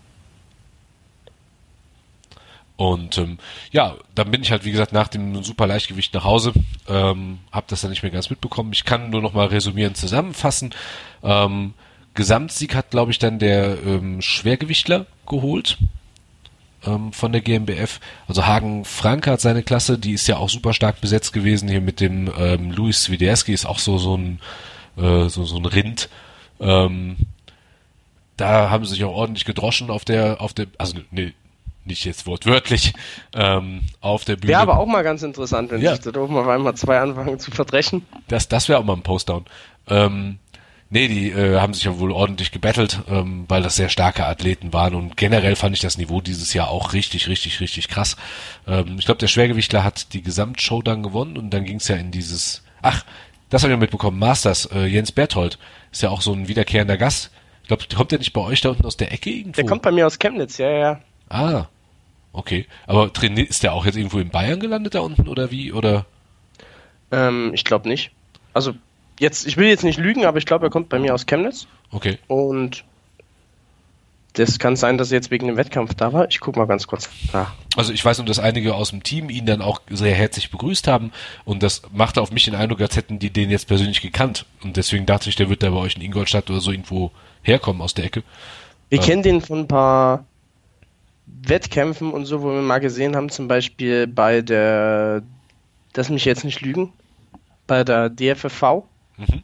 Und ähm, ja, dann bin ich halt, wie gesagt, nach dem super Leichtgewicht nach Hause, ähm, habe das dann nicht mehr ganz mitbekommen. Ich kann nur noch mal resümieren, zusammenfassen. Ähm, Gesamtsieg hat, glaube ich, dann der ähm, Schwergewichtler geholt ähm, von der G m B F. Also Hagen Franke hat seine Klasse, die ist ja auch super stark besetzt gewesen. Hier mit dem ähm, Luis Swiderski ist auch so so ein äh, so so ein Rind. Ähm, da haben sie sich auch ordentlich gedroschen auf der auf der also nee, nicht jetzt wortwörtlich, ähm, auf der Bühne. Wäre aber auch mal ganz interessant, wenn ja. sich da oben auf einmal zwei anfangen zu verdreschen. Das, das wäre auch mal ein Postdown. Ähm, nee, die äh, haben sich ja wohl ordentlich gebettelt, ähm, weil das sehr starke Athleten waren und generell fand ich das Niveau dieses Jahr auch richtig, richtig, richtig krass. Ähm, ich glaube, der Schwergewichtler hat die Gesamtshow dann gewonnen und dann ging es ja in dieses, ach, das habe ich mitbekommen, Masters, äh, Jens Berthold ist ja auch so ein wiederkehrender Gast. Ich glaube, kommt der nicht bei euch da unten aus der Ecke irgendwo? Der kommt bei mir aus Chemnitz, ja, ja. Ah, okay. Aber trainiert, ist der auch jetzt irgendwo in Bayern gelandet da unten oder wie? Oder? Ähm, ich glaube nicht. Also jetzt, ich will jetzt nicht lügen, aber ich glaube, er kommt bei mir aus Chemnitz. Okay. Und das kann sein, dass er jetzt wegen dem Wettkampf da war. Ich guck mal ganz kurz nach. Also ich weiß nur, dass einige aus dem Team ihn dann auch sehr herzlich begrüßt haben und das machte auf mich den Eindruck, als hätten die den jetzt persönlich gekannt. Und deswegen dachte ich, der wird da bei euch in Ingolstadt oder so irgendwo herkommen aus der Ecke. Wir ähm. kennen den von ein paar Wettkämpfen und so, wo wir mal gesehen haben, zum Beispiel bei der, lass mich jetzt nicht lügen, bei der D F F V. Mhm.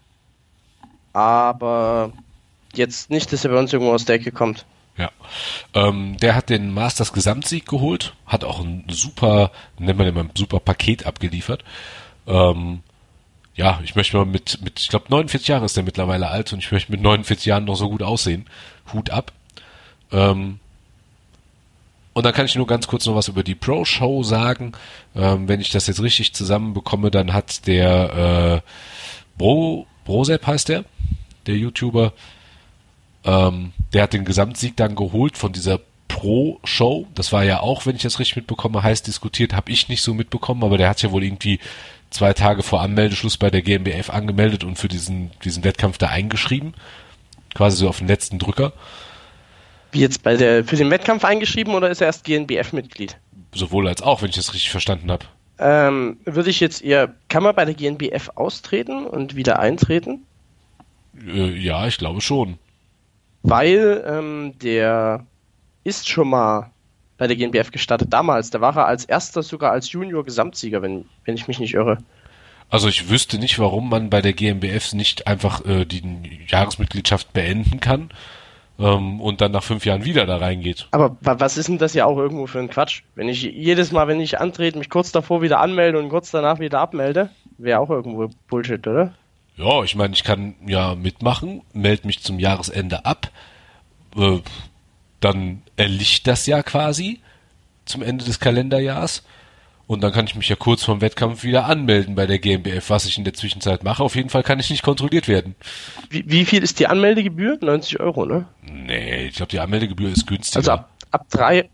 Aber jetzt nicht, dass er bei uns irgendwo aus der Ecke kommt. Ja, ähm, der hat den Masters Gesamtsieg geholt, hat auch ein super, nennt man immer ein super Paket abgeliefert. Ähm, ja, ich möchte mal mit, mit, ich glaube neunundvierzig Jahre ist der mittlerweile alt und ich möchte mit neunundvierzig Jahren noch so gut aussehen. Hut ab. Ähm, Und dann kann ich nur ganz kurz noch was über die Pro-Show sagen. Ähm, wenn ich das jetzt richtig zusammenbekomme, dann hat der äh, Bro, Brosep heißt der, der YouTuber, ähm, der hat den Gesamtsieg dann geholt von dieser Pro-Show. Das war ja auch, wenn ich das richtig mitbekomme, heiß diskutiert, habe ich nicht so mitbekommen, aber der hat ja wohl irgendwie zwei Tage vor Anmeldeschluss bei der G m B F angemeldet und für diesen, diesen Wettkampf da eingeschrieben. Quasi so auf den letzten Drücker. Wie jetzt bei der, für den Wettkampf eingeschrieben oder ist er erst G n B F-Mitglied? Sowohl als auch, wenn ich das richtig verstanden habe. Ähm, würde ich jetzt eher, kann man bei der G n B F austreten und wieder eintreten? Äh, ja, ich glaube schon. Weil ähm, der ist schon mal bei der G n B F gestartet damals. Da war er als erster sogar als Junior-Gesamtsieger, wenn, wenn ich mich nicht irre. Also ich wüsste nicht, warum man bei der G m B F nicht einfach äh, die Jahresmitgliedschaft beenden kann ähm, und dann nach fünf Jahren wieder da reingeht. Aber wa- was ist denn das ja auch irgendwo für ein Quatsch? Wenn ich jedes Mal, wenn ich antrete, mich kurz davor wieder anmelde und kurz danach wieder abmelde, wäre auch irgendwo Bullshit, oder? Ja, ich meine, ich kann ja mitmachen, melde mich zum Jahresende ab, äh, dann erlischt das ja quasi zum Ende des Kalenderjahrs und dann kann ich mich ja kurz vorm Wettkampf wieder anmelden bei der G m B F, was ich in der Zwischenzeit mache. Auf jeden Fall kann ich nicht kontrolliert werden. Wie, wie viel ist die Anmeldegebühr? neunzig Euro, ne? Nee, ich glaube, die Anmeldegebühr ist günstiger. Also ab, ab drei...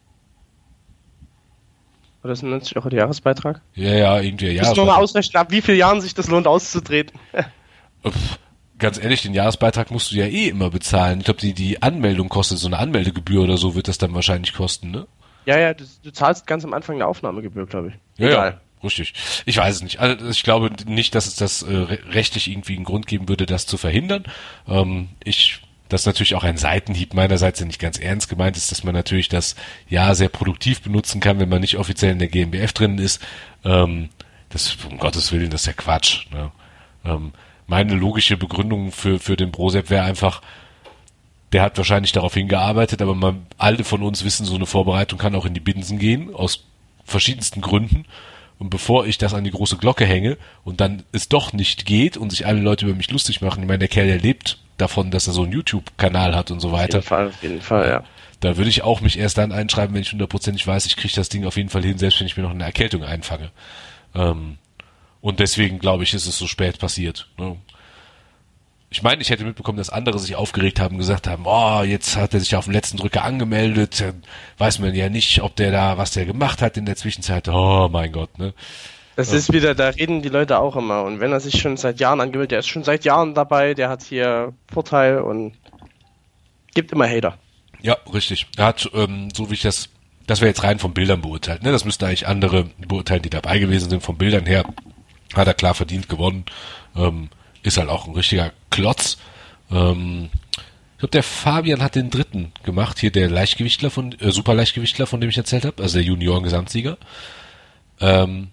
Oder sind neunzig Euro der Jahresbeitrag? Ja, ja, irgendwie, ja. Ich muss nochmal ausrechnen, ab wie vielen Jahren sich das lohnt auszutreten. Pff, ganz ehrlich, den Jahresbeitrag musst du ja eh immer bezahlen. Ich glaube, die, die Anmeldung kostet, so eine Anmeldegebühr oder so wird das dann wahrscheinlich kosten, ne? Ja, ja, du, du zahlst ganz am Anfang eine Aufnahmegebühr, glaube ich. Ja, Egal. ja, richtig. Ich weiß es nicht. Also ich glaube nicht, dass es das äh, rechtlich irgendwie einen Grund geben würde, das zu verhindern. Ähm, ich, das ist natürlich auch ein Seitenhieb meinerseits, der nicht ganz ernst gemeint ist, dass man natürlich das ja sehr produktiv benutzen kann, wenn man nicht offiziell in der G m B F drin ist. Ähm, das, um Gottes Willen, das ist ja Quatsch. Ne? Ähm, meine logische Begründung für, für den Brosep wäre einfach, der hat wahrscheinlich darauf hingearbeitet, aber man, alle von uns wissen, so eine Vorbereitung kann auch in die Binsen gehen, aus verschiedensten Gründen. Und bevor ich das an die große Glocke hänge und dann es doch nicht geht und sich alle Leute über mich lustig machen, ich meine, der Kerl, der lebt davon, dass er so einen YouTube-Kanal hat und so weiter. Auf jeden Fall, auf jeden Fall, ja. Da würde ich auch mich erst dann einschreiben, wenn ich hundertprozentig weiß, ich kriege das Ding auf jeden Fall hin, selbst wenn ich mir noch eine Erkältung einfange. Ähm, und deswegen, glaube ich, ist es so spät passiert. Ne? Ich meine, ich hätte mitbekommen, dass andere sich aufgeregt haben, gesagt haben, oh, jetzt hat er sich auf den letzten Drücker angemeldet, dann weiß man ja nicht, ob der da, was der gemacht hat in der Zwischenzeit. Oh mein Gott, ne? Das ist wieder, da reden die Leute auch immer. Und wenn er sich schon seit Jahren angemeldet, der ist schon seit Jahren dabei, der hat hier Vorteil und gibt immer Hater. Ja, richtig. Er hat, ähm, so wie ich das, das wäre jetzt rein von Bildern beurteilt, ne? Das müssten eigentlich andere beurteilen, die dabei gewesen sind. Von Bildern her hat er klar verdient gewonnen. Ähm, ist halt auch ein richtiger Klotz. Ähm, ich glaube, der Fabian hat den dritten gemacht, hier der Leichtgewichtler von, äh, Superleichtgewichtler, von dem ich erzählt habe, also der Junioren-Gesamtsieger. Ähm,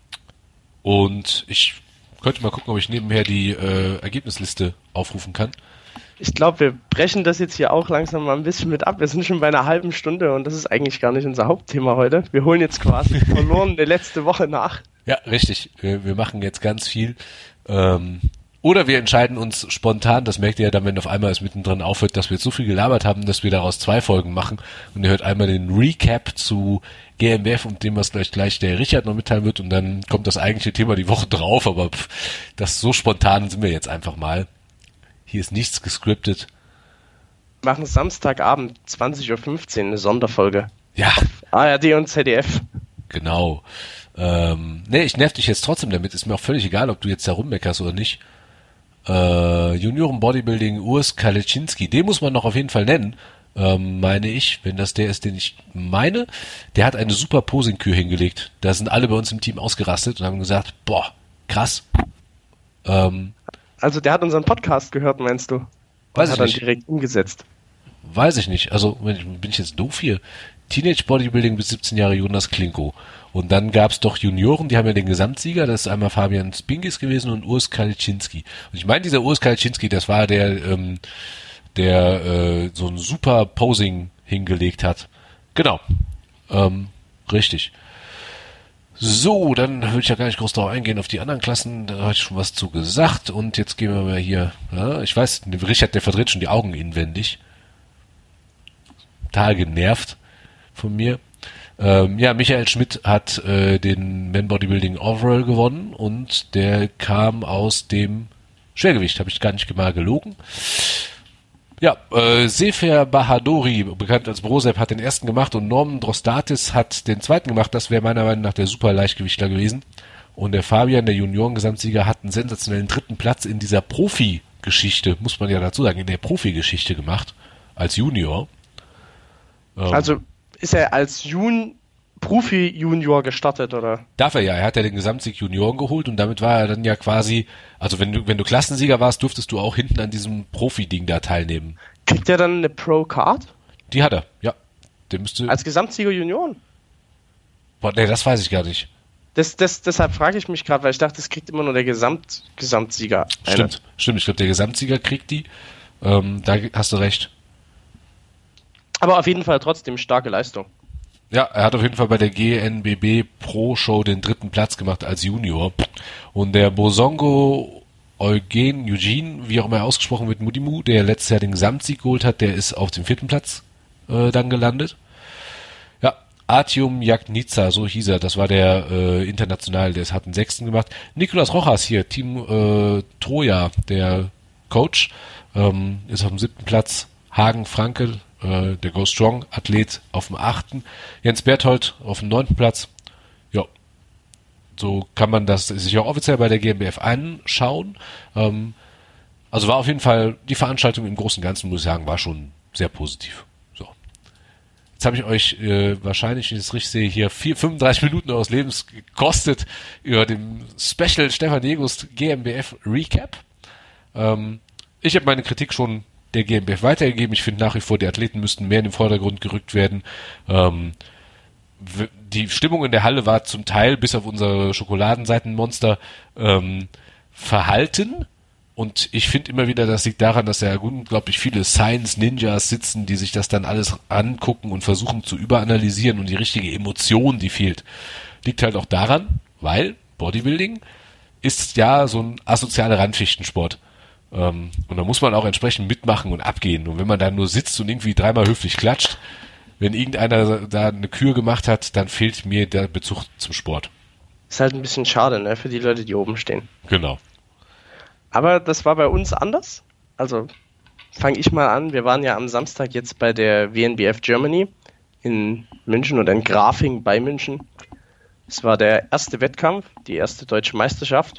und ich könnte mal gucken, ob ich nebenher die äh, Ergebnisliste aufrufen kann. Ich glaube, wir brechen das jetzt hier auch langsam mal ein bisschen mit ab. Wir sind schon bei einer halben Stunde und das ist eigentlich gar nicht unser Hauptthema heute. Wir holen jetzt quasi verloren die letzte Woche nach. Ja, richtig. Wir, wir machen jetzt ganz viel. Ähm, oder wir entscheiden uns spontan, das merkt ihr ja dann, wenn auf einmal es mittendrin aufhört, dass wir jetzt so viel gelabert haben, dass wir daraus zwei Folgen machen. Und ihr hört einmal den Recap zu G M B F und dem, was gleich gleich der Richard noch mitteilen wird. Und dann kommt das eigentliche Thema die Woche drauf. Aber pff, das so spontan sind wir jetzt einfach mal. Hier ist nichts gescriptet. Wir machen Samstagabend zwanzig Uhr fünfzehn eine Sonderfolge. Ja. A R D und Z D F. Genau. Ähm, nee, ich nerv dich jetzt trotzdem damit. Ist mir auch völlig egal, ob du jetzt da rummeckerst oder nicht. Äh, Junioren Bodybuilding Urs Kalecinski, den muss man noch auf jeden Fall nennen, ähm, meine ich, wenn das der ist, den ich meine. Der hat eine super Posing-Kür hingelegt. Da sind alle bei uns im Team ausgerastet und haben gesagt, boah, krass. Ähm, Also der hat unseren Podcast gehört, meinst du? Und weiß hat ich dann nicht. direkt umgesetzt. Weiß ich nicht. Also bin ich jetzt doof hier? Teenage Bodybuilding bis siebzehn Jahre Jonas Klinko. Und dann gab's doch Junioren, die haben ja den Gesamtsieger, das ist einmal Fabian Spingis gewesen und Urs Kalecinski. Und ich meine, dieser Urs Kalecinski, das war der, ähm, der äh, so ein super Posing hingelegt hat. Genau. Ähm, richtig. So, dann will ich ja gar nicht groß darauf eingehen, auf die anderen Klassen, da habe ich schon was zu gesagt. Und jetzt gehen wir mal hier, ja, ich weiß, Richard, der verdreht schon die Augen inwendig. Total genervt von mir. Ähm, ja, Michael Schmidt hat äh, den Men Bodybuilding Overall gewonnen und der kam aus dem Schwergewicht, habe ich gar nicht mal gelogen. Ja, äh, Sefer Bahadori, bekannt als Brosep, hat den ersten gemacht und Norman Drostatis hat den zweiten gemacht. Das wäre meiner Meinung nach der Superleichtgewichtler gewesen. Und der Fabian, der Junioren-Gesamtsieger, hat einen sensationellen dritten Platz in dieser Profi-Geschichte, muss man ja dazu sagen, in der Profi-Geschichte gemacht, als Junior. Ähm, Also ist er als Jun Profi-Junior gestartet, oder? Darf er ja, er hat ja den Gesamtsieg Junioren geholt und damit war er dann ja quasi, also wenn du, wenn du Klassensieger warst, durftest du auch hinten an diesem Profi-Ding da teilnehmen. Kriegt er dann eine Pro-Card? Die hat er, ja. Der müsste. Als Gesamtsieger Junioren? Boah, nee, das weiß ich gar nicht. Das, das, deshalb frage ich mich gerade, weil ich dachte, das kriegt immer nur der Gesamt, Gesamtsieger. Eine. Stimmt, stimmt. Ich glaube, der Gesamtsieger kriegt die. Ähm, da hast du recht. Aber auf jeden Fall trotzdem starke Leistung. Ja, er hat auf jeden Fall bei der G N B B Pro Show den dritten Platz gemacht als Junior. Und der Bosongo Eugen, Eugene, wie auch immer ausgesprochen wird, Mudimu, der letztes Jahr den Gesamtsieg geholt hat, der ist auf dem vierten Platz äh, dann gelandet. Ja, Artyom Jagnica, so hieß er, das war der äh, international, der hat den sechsten gemacht. Nicolas Rojas hier, Team äh, Troja, der Coach, ähm, ist auf dem siebten Platz. Hagen Franke, äh, der Go Strong Athlet, auf dem achten. Jens Berthold auf dem neunten Platz. Ja, so kann man das sich auch offiziell bei der G M B F anschauen. Ähm, also war auf jeden Fall, die Veranstaltung im Großen und Ganzen, muss ich sagen, war schon sehr positiv. So. Jetzt habe ich euch äh, wahrscheinlich, wenn ich das richtig sehe, hier vier, fünfunddreißig Minuten eures Lebens gekostet über den Special Stefan Jegust G M B F Recap. Ähm, ich habe meine Kritik schon der G M B F weitergegeben. Ich finde nach wie vor, die Athleten müssten mehr in den Vordergrund gerückt werden. Ähm, w- die Stimmung in der Halle war zum Teil, bis auf unsere Schokoladenseitenmonster, ähm, verhalten. Und ich finde immer wieder, das liegt daran, dass da unglaublich viele Science-Ninjas sitzen, die sich das dann alles angucken und versuchen zu überanalysieren und die richtige Emotion, die fehlt. Liegt halt auch daran, weil Bodybuilding ist ja so ein asozialer Randfichtensport. Ähm, und da muss man auch entsprechend mitmachen und abgehen. Und wenn man dann nur sitzt und irgendwie dreimal höflich klatscht, wenn irgendeiner da eine Kür gemacht hat, dann fehlt mir der Bezug zum Sport. Ist halt ein bisschen schade, ne, für die Leute, die oben stehen. Genau. Aber das war bei uns anders. Also fange ich mal an. Wir waren ja am Samstag jetzt bei der W N B F Germany in München oder in Grafing bei München. Es war der erste Wettkampf, die erste deutsche Meisterschaft.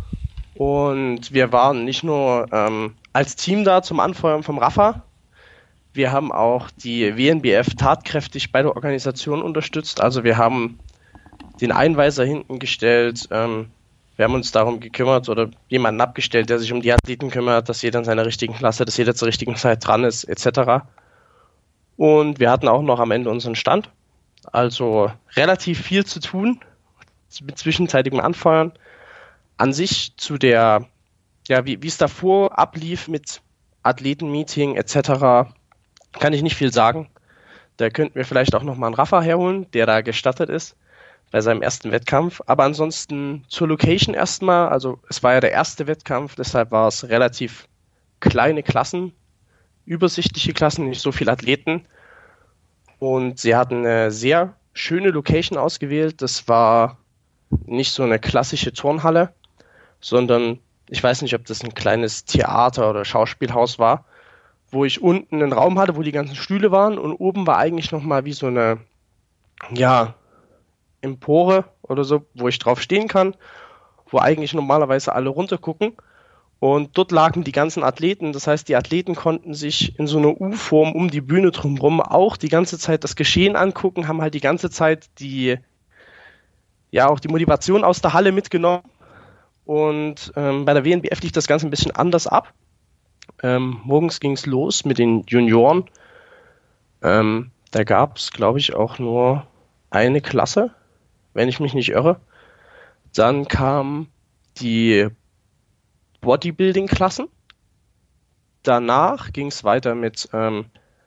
Und wir waren nicht nur ähm, als Team da zum Anfeuern vom Rafa. Wir haben auch die W N B F tatkräftig bei der Organisation unterstützt. Also wir haben den Einweiser hinten gestellt, ähm, wir haben uns darum gekümmert oder jemanden abgestellt, der sich um die Athleten kümmert, dass jeder in seiner richtigen Klasse, dass jeder zur richtigen Zeit dran ist, et cetera. Und wir hatten auch noch am Ende unseren Stand. Also relativ viel zu tun mit zwischenzeitigem Anfeuern. An sich zu der, ja, wie es davor ablief mit Athletenmeeting et cetera, kann ich nicht viel sagen. Da könnten wir vielleicht auch nochmal einen Rafa herholen, der da gestattet ist bei seinem ersten Wettkampf. Aber ansonsten zur Location erstmal, also es war ja der erste Wettkampf, deshalb war es relativ kleine Klassen, übersichtliche Klassen, nicht so viele Athleten. Und sie hatten eine sehr schöne Location ausgewählt. Das war nicht so eine klassische Turnhalle, sondern ich weiß nicht, ob das ein kleines Theater oder Schauspielhaus war, wo ich unten einen Raum hatte, wo die ganzen Stühle waren und oben war eigentlich nochmal wie so eine, ja, Empore oder so, wo ich drauf stehen kann, wo eigentlich normalerweise alle runtergucken. Und dort lagen die ganzen Athleten. Das heißt, die Athleten konnten sich in so einer U-Form um die Bühne drumherum auch die ganze Zeit das Geschehen angucken, haben halt die ganze Zeit die, ja, auch die Motivation aus der Halle mitgenommen. Und ähm, bei der W N B F lief das Ganze ein bisschen anders ab. Ähm, morgens ging es los mit den Junioren. Ähm, da gab es, glaube ich, auch nur eine Klasse, wenn ich mich nicht irre. Dann kamen die Bodybuilding-Klassen. Danach ging es weiter mit ähm,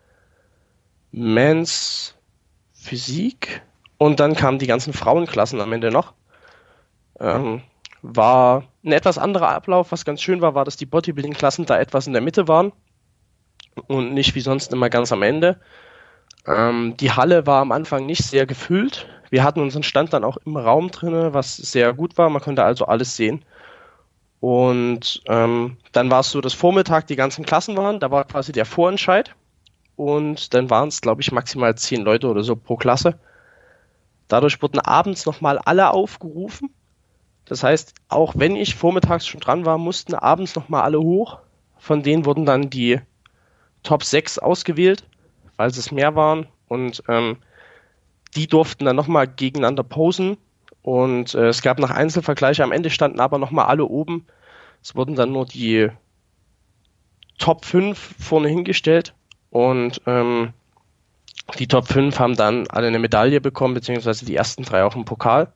Men's Physik und dann kamen die ganzen Frauenklassen am Ende noch. Ähm, war ein etwas anderer Ablauf. Was ganz schön war, war, dass die Bodybuilding-Klassen da etwas in der Mitte waren und nicht wie sonst immer ganz am Ende. Ähm, die Halle war am Anfang nicht sehr gefüllt. Wir hatten unseren Stand dann auch im Raum drin, was sehr gut war. Man konnte also alles sehen. Und ähm, dann war es so, dass Vormittag die ganzen Klassen waren. Da war quasi der Vorentscheid. Und dann waren es, glaube ich, maximal zehn Leute oder so pro Klasse. Dadurch wurden abends nochmal alle aufgerufen. Das heißt, auch wenn ich vormittags schon dran war, mussten abends nochmal alle hoch. Von denen wurden dann die Top sechs ausgewählt, weil es mehr waren. Und ähm, die durften dann nochmal gegeneinander posen. Und äh, es gab noch Einzelvergleiche. Am Ende standen aber nochmal alle oben. Es wurden dann nur die Top fünf vorne hingestellt. Und ähm, die Top fünf haben dann alle eine Medaille bekommen, beziehungsweise die ersten drei auch einen Pokal.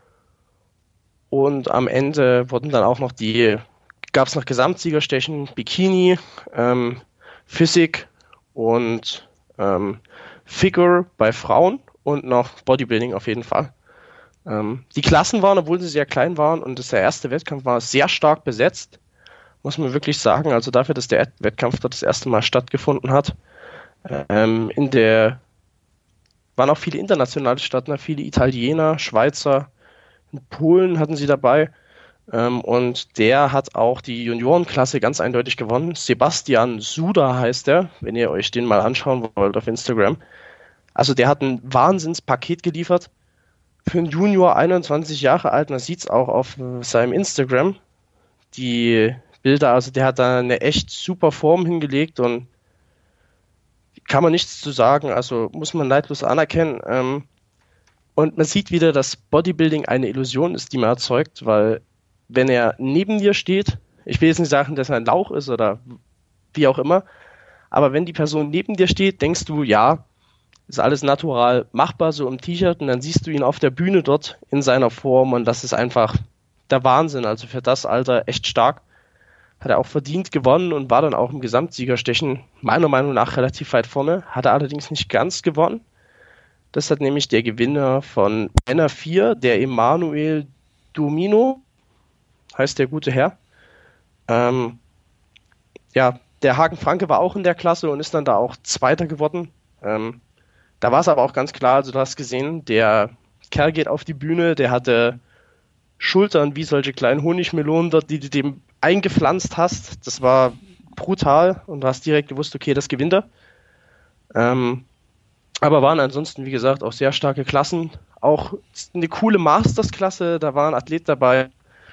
Und am Ende wurden dann auch noch die, gab es noch Gesamtsiegerstechen, Bikini, ähm, Physik und ähm, Figure bei Frauen und noch Bodybuilding auf jeden Fall. Ähm, die Klassen waren, obwohl sie sehr klein waren und das der erste Wettkampf war, sehr stark besetzt, muss man wirklich sagen. Also dafür, dass der Wettkampf dort das erste Mal stattgefunden hat. Ähm, in der waren auch viele internationale Starter, viele Italiener, Schweizer, in Polen hatten sie dabei. Ähm, und der hat auch die Juniorenklasse ganz eindeutig gewonnen. Sebastian Suda heißt er, wenn ihr euch den mal anschauen wollt auf Instagram. Also der hat ein Wahnsinnspaket geliefert. Für einen Junior einundzwanzig Jahre alt, man sieht es auch auf seinem Instagram, die Bilder, also der hat da eine echt super Form hingelegt und kann man nichts zu sagen, also muss man neidlos anerkennen. Ähm, und man sieht wieder, dass Bodybuilding eine Illusion ist, die man erzeugt, weil wenn er neben dir steht, ich will jetzt nicht sagen, dass er ein Lauch ist oder wie auch immer, aber wenn die Person neben dir steht, denkst du, ja, ist alles natural machbar, so im T-Shirt, und dann siehst du ihn auf der Bühne dort in seiner Form und das ist einfach der Wahnsinn, also für das Alter echt stark. hat er auch verdient gewonnen und war dann auch im Gesamtsiegerstechen meiner Meinung nach relativ weit vorne, hat er allerdings nicht ganz gewonnen. Das hat nämlich der Gewinner von Männer vier, der Emanuel Domino, heißt der gute Herr. Ähm, ja, der Hagen Franke war auch in der Klasse und ist dann da auch Zweiter geworden. Ähm, da war es aber auch ganz klar, also du hast gesehen, der Kerl geht auf die Bühne, der hatte Schultern wie solche kleinen Honigmelonen dort, die du dem eingepflanzt hast. Das war brutal und du hast direkt gewusst, okay, das gewinnt er. Ähm, aber waren ansonsten, wie gesagt, auch sehr starke Klassen. Auch eine coole Masters-Klasse, da war ein Athlet dabei,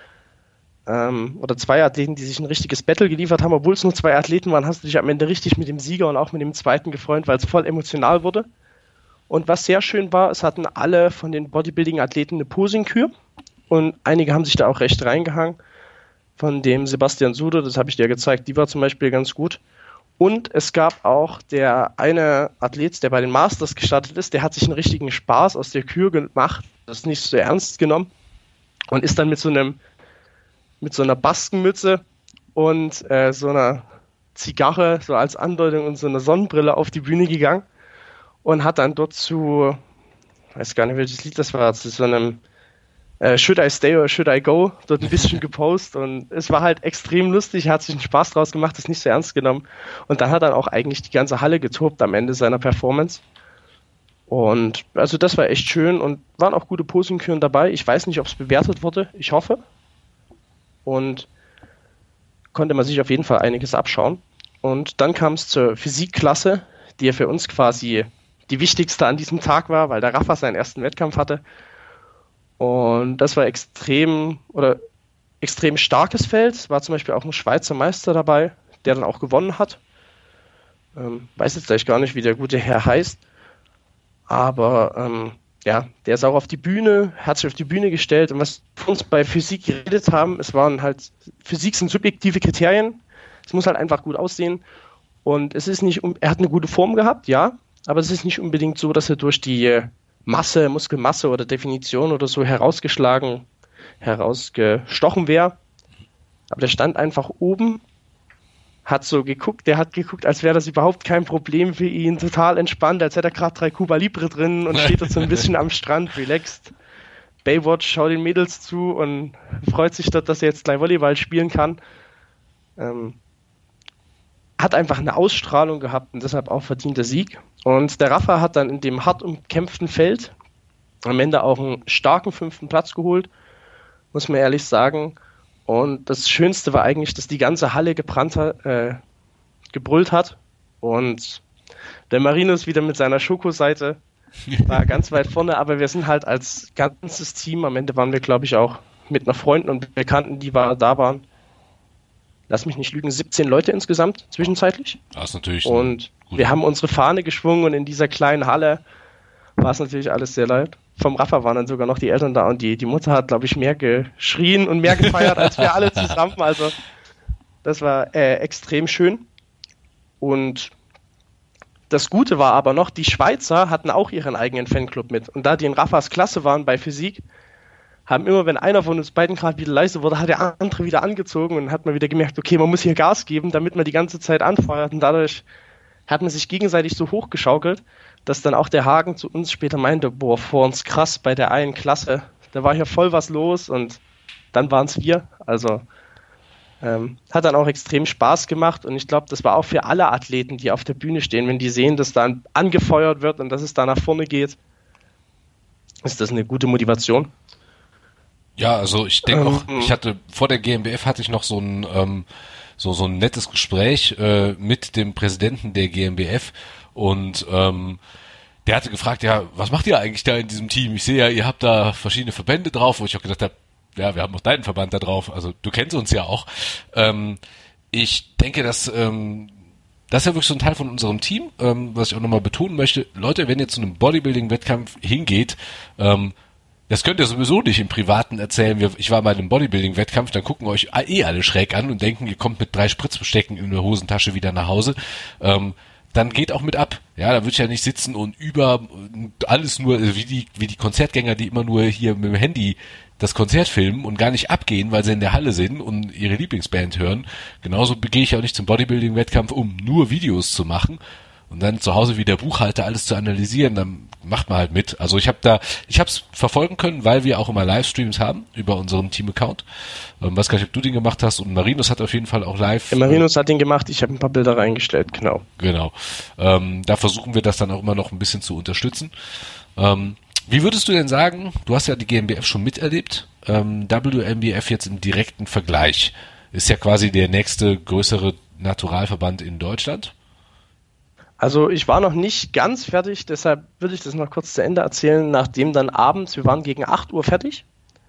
ähm, oder zwei Athleten, die sich ein richtiges Battle geliefert haben. Obwohl es nur zwei Athleten waren, hast du dich am Ende richtig mit dem Sieger und auch mit dem Zweiten gefreut, weil es voll emotional wurde. Und was sehr schön war, es hatten alle von den Bodybuilding-Athleten eine Posing-Kür und einige haben sich da auch recht reingehangen. Von dem Sebastian Sude, das habe ich dir gezeigt, die war zum Beispiel ganz gut. Und es gab auch der eine Athlet, der bei den Masters gestartet ist, der hat sich einen richtigen Spaß aus der Kür gemacht, das nicht so ernst genommen und ist dann mit so einem mit so einer Baskenmütze und äh, so einer Zigarre so als Andeutung und so einer Sonnenbrille auf die Bühne gegangen und hat dann dort zu, ich weiß gar nicht, welches Lied das war, zu so einem äh, Should I Stay or Should I Go, dort ein bisschen gepostet und es war halt extrem lustig, er hat sich einen Spaß draus gemacht, ist nicht so ernst genommen und dann hat dann auch eigentlich die ganze Halle getobt am Ende seiner Performance und also das war echt schön und waren auch gute Posingküren dabei, ich weiß nicht, ob es bewertet wurde, ich hoffe und konnte man sich auf jeden Fall einiges abschauen und dann kam es zur Physikklasse, die ja für uns quasi die wichtigste an diesem Tag war, weil der Rafa seinen ersten Wettkampf hatte. Und das war extrem oder extrem starkes Feld. Es war zum Beispiel auch ein Schweizer Meister dabei, der dann auch gewonnen hat. Ähm, weiß jetzt gleich gar nicht, wie der gute Herr heißt. Aber ähm, ja, der ist auch auf die Bühne, hat sich auf die Bühne gestellt. Und was wir uns bei Physik geredet haben, es waren halt, Physik sind subjektive Kriterien. Es muss halt einfach gut aussehen. Und es ist nicht, er hat eine gute Form gehabt, ja, aber es ist nicht unbedingt so, dass er durch die Masse, Muskelmasse oder Definition oder so herausgeschlagen, herausgestochen wäre. Aber der stand einfach oben, hat so geguckt, der hat geguckt, als wäre das überhaupt kein Problem für ihn, total entspannt, als hätte er gerade drei Cuba Libre drin und steht dort so ein bisschen am Strand, relaxed. Baywatch, schaut den Mädels zu und freut sich dort, dass er jetzt gleich Volleyball spielen kann. Ähm, hat einfach eine Ausstrahlung gehabt und deshalb auch verdienter Sieg. Und der Rafa hat dann in dem hart umkämpften Feld am Ende auch einen starken fünften Platz geholt, muss man ehrlich sagen. Und das Schönste war eigentlich, dass die ganze Halle gebrannt hat, äh, gebrüllt hat. Und der Marinus wieder mit seiner Schokoseite war ganz weit vorne, aber wir sind halt als ganzes Team, am Ende waren wir, glaube ich, auch mit einer Freunden und Bekannten, die war, da waren, lass mich nicht lügen, siebzehn Leute insgesamt, zwischenzeitlich. Das ist natürlich und wir haben unsere Fahne geschwungen und in dieser kleinen Halle war es natürlich alles sehr laut. Vom Rafa waren dann sogar noch die Eltern da und die, die Mutter hat, glaube ich, mehr geschrien und mehr gefeiert als wir alle zusammen. Also das war äh, extrem schön. Und das Gute war aber noch, die Schweizer hatten auch ihren eigenen Fanclub mit. Und da die in Rafas Klasse waren bei Physik, haben immer, wenn einer von uns beiden gerade wieder leise wurde, hat der andere wieder angezogen und hat man wieder gemerkt, okay, man muss hier Gas geben, damit man die ganze Zeit anfeuert. Und dadurch hat man sich gegenseitig so hochgeschaukelt, dass dann auch der Hagen zu uns später meinte, boah, vor uns krass bei der einen Klasse, da war hier voll was los und dann waren es wir. Also ähm, hat dann auch extrem Spaß gemacht und ich glaube, das war auch für alle Athleten, die auf der Bühne stehen, wenn die sehen, dass dann angefeuert wird und dass es da nach vorne geht, ist das eine gute Motivation. Ja, also ich denke auch, ich hatte vor der G m B F hatte ich noch so ein ähm, so so ein nettes Gespräch äh, mit dem Präsidenten der G m B F und ähm, der hatte gefragt, ja, was macht ihr eigentlich da in diesem Team? Ich sehe ja, ihr habt da verschiedene Verbände drauf, wo ich auch gedacht habe, ja, wir haben auch deinen Verband da drauf, also du kennst uns ja auch. Ähm, ich denke, dass ähm, das ist ja wirklich so ein Teil von unserem Team, ähm, was ich auch nochmal betonen möchte. Leute, wenn ihr zu einem Bodybuilding-Wettkampf hingeht, ähm, das könnt ihr sowieso nicht im Privaten erzählen. Ich war bei einem Bodybuilding-Wettkampf, dann gucken euch eh alle schräg an und denken, ihr kommt mit drei Spritzbestecken in der Hosentasche wieder nach Hause. Ähm, dann geht auch mit ab. Ja, da würde ich ja nicht sitzen und über alles nur, wie die, wie die Konzertgänger, die immer nur hier mit dem Handy das Konzert filmen und gar nicht abgehen, weil sie in der Halle sind und ihre Lieblingsband hören. Genauso gehe ich auch nicht zum Bodybuilding-Wettkampf, um nur Videos zu machen und dann zu Hause wie der Buchhalter alles zu analysieren. Dann macht man halt mit. Also ich habe da, ich habe es verfolgen können, weil wir auch immer Livestreams haben über unseren Team-Account. Ähm, weiß gar nicht, ob du den gemacht hast, und Marinus hat auf jeden Fall auch live. Der Marinus hat den gemacht, ich habe ein paar Bilder reingestellt, genau. Genau. Ähm, da versuchen wir das dann auch immer noch ein bisschen zu unterstützen. Ähm, Wie würdest du denn sagen, du hast ja die G M B F schon miterlebt, ähm, W M B F jetzt im direkten Vergleich, ist ja quasi der nächste größere Naturalverband in Deutschland? Also ich war noch nicht ganz fertig, deshalb würde ich das noch kurz zu Ende erzählen, nachdem dann abends, wir waren gegen acht Uhr fertig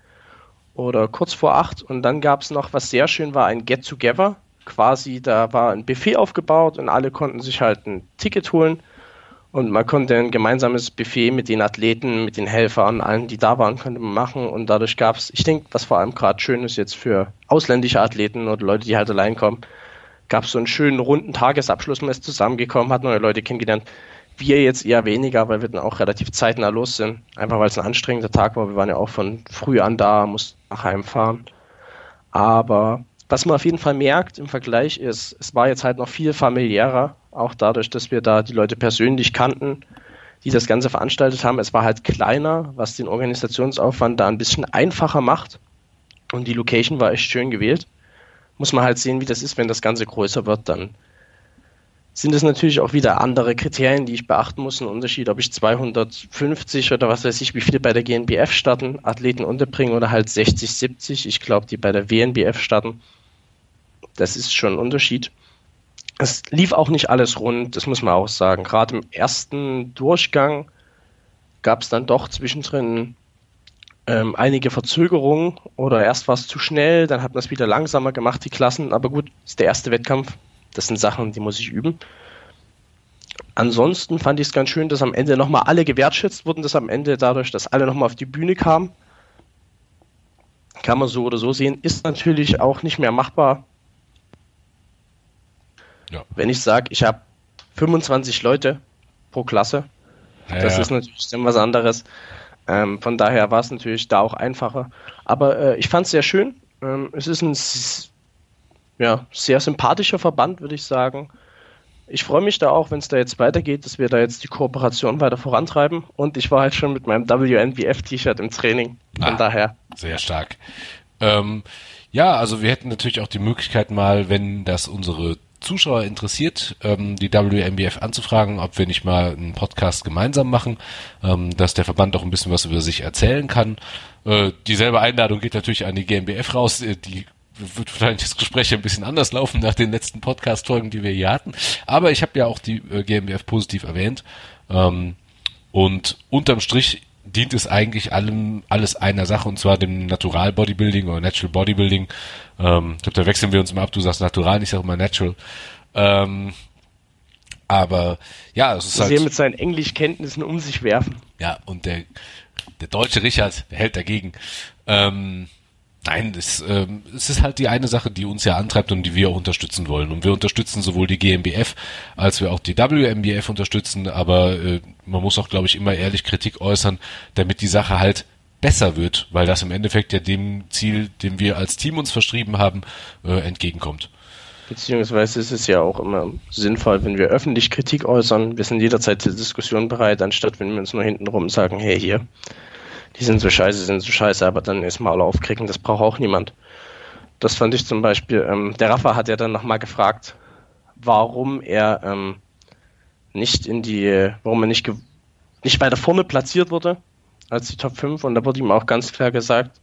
oder kurz vor acht, und dann gab es noch, was sehr schön war, ein Get-Together, quasi da war ein Buffet aufgebaut und alle konnten sich halt ein Ticket holen. Und man konnte ein gemeinsames Buffet mit den Athleten, mit den Helfern, allen, die da waren, konnte man machen. Und dadurch gab es, ich denke, was vor allem gerade schön ist jetzt für ausländische Athleten oder Leute, die halt allein kommen, gab es so einen schönen runden Tagesabschluss. Man ist zusammengekommen, hat neue Leute kennengelernt. Wir jetzt eher weniger, weil wir dann auch relativ zeitnah los sind. Einfach weil es ein anstrengender Tag war. Wir waren ja auch von früh an da, mussten nach Heim fahren. Aber was man auf jeden Fall merkt im Vergleich ist, es war jetzt halt noch viel familiärer. Auch dadurch, dass wir da die Leute persönlich kannten, die das Ganze veranstaltet haben. Es war halt kleiner, was den Organisationsaufwand da ein bisschen einfacher macht. Und die Location war echt schön gewählt. Muss man halt sehen, wie das ist, wenn das Ganze größer wird. Dann sind es natürlich auch wieder andere Kriterien, die ich beachten muss. Ein Unterschied, ob ich zweihundertfünfzig oder was weiß ich, wie viele bei der G N B F starten, Athleten unterbringen oder halt sechzig, siebzig. Ich glaube, die bei der W N B F starten. Das ist schon ein Unterschied. Es lief auch nicht alles rund, das muss man auch sagen. Gerade im ersten Durchgang gab es dann doch zwischendrin ähm, einige Verzögerungen oder erst war es zu schnell, dann hat man es wieder langsamer gemacht, die Klassen. Aber gut, das ist der erste Wettkampf, das sind Sachen, die muss ich üben. Ansonsten fand ich es ganz schön, dass am Ende nochmal alle gewertschätzt wurden, dass am Ende dadurch, dass alle nochmal auf die Bühne kamen. Kann man so oder so sehen, ist natürlich auch nicht mehr machbar. Ja. Wenn ich sage, ich habe fünfundzwanzig Leute pro Klasse, ja, das ja. ist natürlich dann was anderes. Ähm, von daher war es natürlich da auch einfacher. Aber äh, ich fand es sehr schön. Ähm, es ist ein ja, sehr sympathischer Verband, würde ich sagen. Ich freue mich da auch, wenn es da jetzt weitergeht, dass wir da jetzt die Kooperation weiter vorantreiben. Und ich war halt schon mit meinem W N B F-T-Shirt im Training. Von ah, daher. Sehr stark. Ähm, ja, also wir hätten natürlich auch die Möglichkeit mal, wenn das unsere Zuschauer interessiert, ähm, die W M B F anzufragen, ob wir nicht mal einen Podcast gemeinsam machen, ähm, dass der Verband auch ein bisschen was über sich erzählen kann. Äh, dieselbe Einladung geht natürlich an die G M B F raus, äh, die wird wahrscheinlich das Gespräch ein bisschen anders laufen nach den letzten Podcast-Folgen, die wir hier hatten. Aber ich habe ja auch die äh, G M B F positiv erwähnt. Ähm, und unterm Strich dient es eigentlich allem, alles einer Sache, und zwar dem Natural Bodybuilding oder Natural Bodybuilding. Ähm, ich glaube, da wechseln wir uns immer ab. Du sagst Natural, ich sage immer Natural. Ähm, aber ja, es ist Sie halt... sehen mit seinen Englischkenntnissen um sich werfen. Ja, und der, der deutsche Richard, der hält dagegen. Ähm, Nein, es, ähm, es ist halt die eine Sache, die uns ja antreibt und die wir auch unterstützen wollen. Und wir unterstützen sowohl die G M B F, als wir auch die W M B F unterstützen. Aber äh, man muss auch, glaube ich, immer ehrlich Kritik äußern, damit die Sache halt besser wird, weil das im Endeffekt ja dem Ziel, dem wir als Team uns verschrieben haben, äh, entgegenkommt. Beziehungsweise ist es ja auch immer sinnvoll, wenn wir öffentlich Kritik äußern. Wir sind jederzeit zur Diskussion bereit, anstatt wenn wir uns nur hintenrum sagen, hey, hier, die sind so scheiße, sind so scheiße, aber dann ist Maul aufkriegen, das braucht auch niemand. Das fand ich zum Beispiel, ähm, der Rafa hat ja dann nochmal gefragt, warum er ähm, nicht in die, warum er nicht, ge- nicht weiter vorne platziert wurde als die Top fünf, und da wurde ihm auch ganz klar gesagt,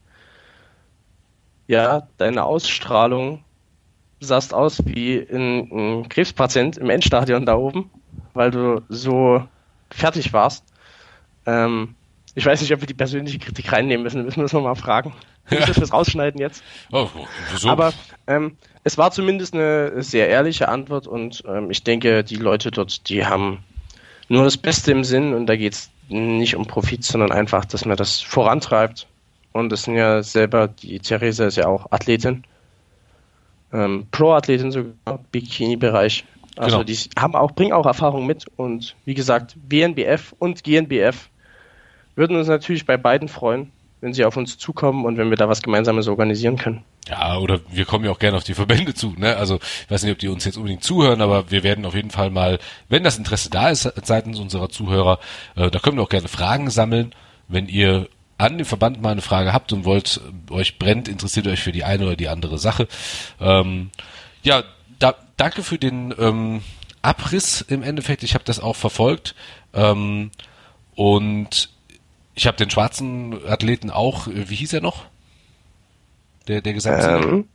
ja, deine Ausstrahlung sahst aus wie ein, ein Krebspatient im Endstadion da oben, weil du so fertig warst. Ähm, Ich weiß nicht, ob wir die persönliche Kritik reinnehmen müssen. Müssen wir das nochmal fragen. Ja. Ist das fürs Rausschneiden jetzt? Oh, so. Aber ähm, es war zumindest eine sehr ehrliche Antwort, und ähm, ich denke, die Leute dort, die haben nur das Beste im Sinn, und da geht es nicht um Profit, sondern einfach, dass man das vorantreibt. Und das sind ja selber, die Theresa ist ja auch Athletin, ähm, Pro-Athletin sogar, Bikini-Bereich. Also genau. die haben auch, bringen auch Erfahrung mit und wie gesagt, W N B F und G N B F würden uns natürlich bei beiden freuen, wenn sie auf uns zukommen und wenn wir da was Gemeinsames organisieren können. Ja, oder wir kommen ja auch gerne auf die Verbände zu, ne? Also ich weiß nicht, ob die uns jetzt unbedingt zuhören, aber wir werden auf jeden Fall mal, wenn das Interesse da ist seitens unserer Zuhörer, äh, da können wir auch gerne Fragen sammeln. Wenn ihr an den Verband mal eine Frage habt und wollt, euch brennt, interessiert euch für die eine oder die andere Sache. Ähm, ja, da, danke für den ähm, Abriss im Endeffekt. Ich habe das auch verfolgt ähm, und ich habe den schwarzen Athleten auch, wie hieß er noch? Der, der Gesamtsieger? Ähm,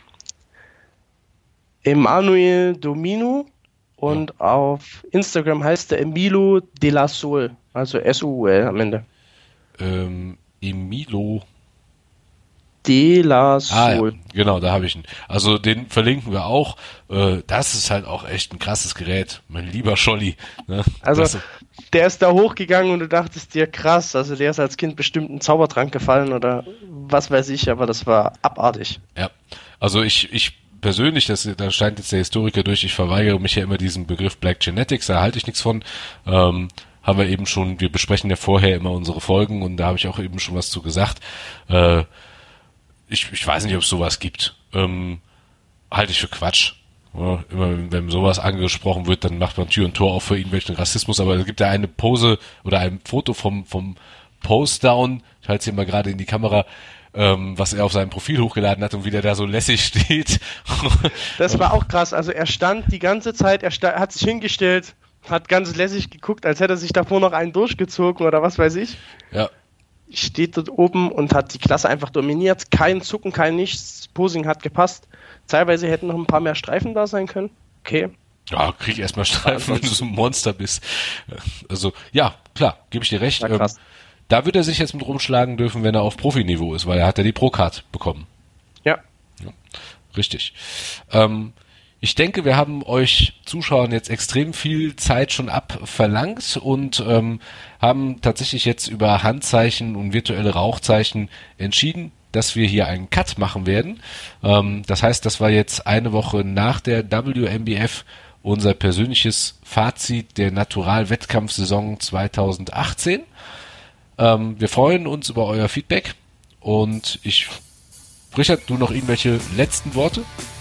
Emanuel Domino und ja. Auf Instagram heißt er Emilo de la Sol, also S O U L am Ende. Ähm, Emilo de la Sol. Ah, ja, genau, da habe ich ihn. Also den verlinken wir auch. Äh, das ist halt auch echt ein krasses Gerät, mein lieber Scholli. Ne? Also das, der ist da hochgegangen und du dachtest dir, krass, also der ist als Kind bestimmt einen Zaubertrank gefallen oder was weiß ich, aber das war abartig. Ja, also ich, ich persönlich, das, da scheint jetzt der Historiker durch, ich verweigere mich ja immer diesem Begriff Black Genetics, da halte ich nichts von. Ähm, haben wir eben schon, wir besprechen ja vorher immer unsere Folgen und da habe ich auch eben schon was zu gesagt. Äh, ich, ich weiß nicht, ob es sowas gibt. Ähm, halte ich für Quatsch. Ja, immer wenn sowas angesprochen wird, dann macht man Tür und Tor auf für irgendwelchen Rassismus, aber es gibt ja eine Pose oder ein Foto vom, vom Post-Down, ich halte es hier mal gerade in die Kamera, ähm, was er auf seinem Profil hochgeladen hat und wie der da so lässig steht. Das war auch krass, also er stand die ganze Zeit, er sta- hat sich hingestellt, hat ganz lässig geguckt, als hätte er sich davor noch einen durchgezogen oder was weiß ich. Ja. Steht dort oben und hat die Klasse einfach dominiert, kein Zucken, kein Nichts, Posing hat gepasst. Teilweise hätten noch ein paar mehr Streifen da sein können. Okay. Ja, krieg erstmal Streifen, wenn du so ein Monster bist. Also, ja, klar, gebe ich dir recht. Ja, krass. Ähm, da wird er sich jetzt mit rumschlagen dürfen, wenn er auf Profiniveau ist, weil er hat ja die Pro-Card bekommen. Ja. Ja, richtig. Ähm, ich denke, wir haben euch Zuschauern jetzt extrem viel Zeit schon abverlangt und ähm, haben tatsächlich jetzt über Handzeichen und virtuelle Rauchzeichen entschieden, dass wir hier einen Cut machen werden. Ähm, das heißt, das war jetzt eine Woche nach der W M B F unser persönliches Fazit der Natural-Wettkampfsaison zweitausendachtzehn. Ähm, wir freuen uns über euer Feedback und ich, Richard, du noch irgendwelche letzten Worte?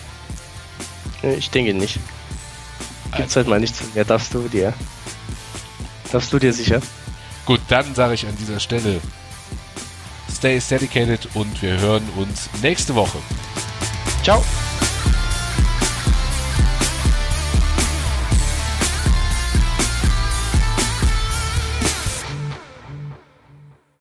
Ich denke nicht. Gibt's halt mal nichts mehr, darfst du dir. Darfst du dir sicher? Gut, dann sage ich an dieser Stelle Stay dedicated und wir hören uns nächste Woche. Ciao.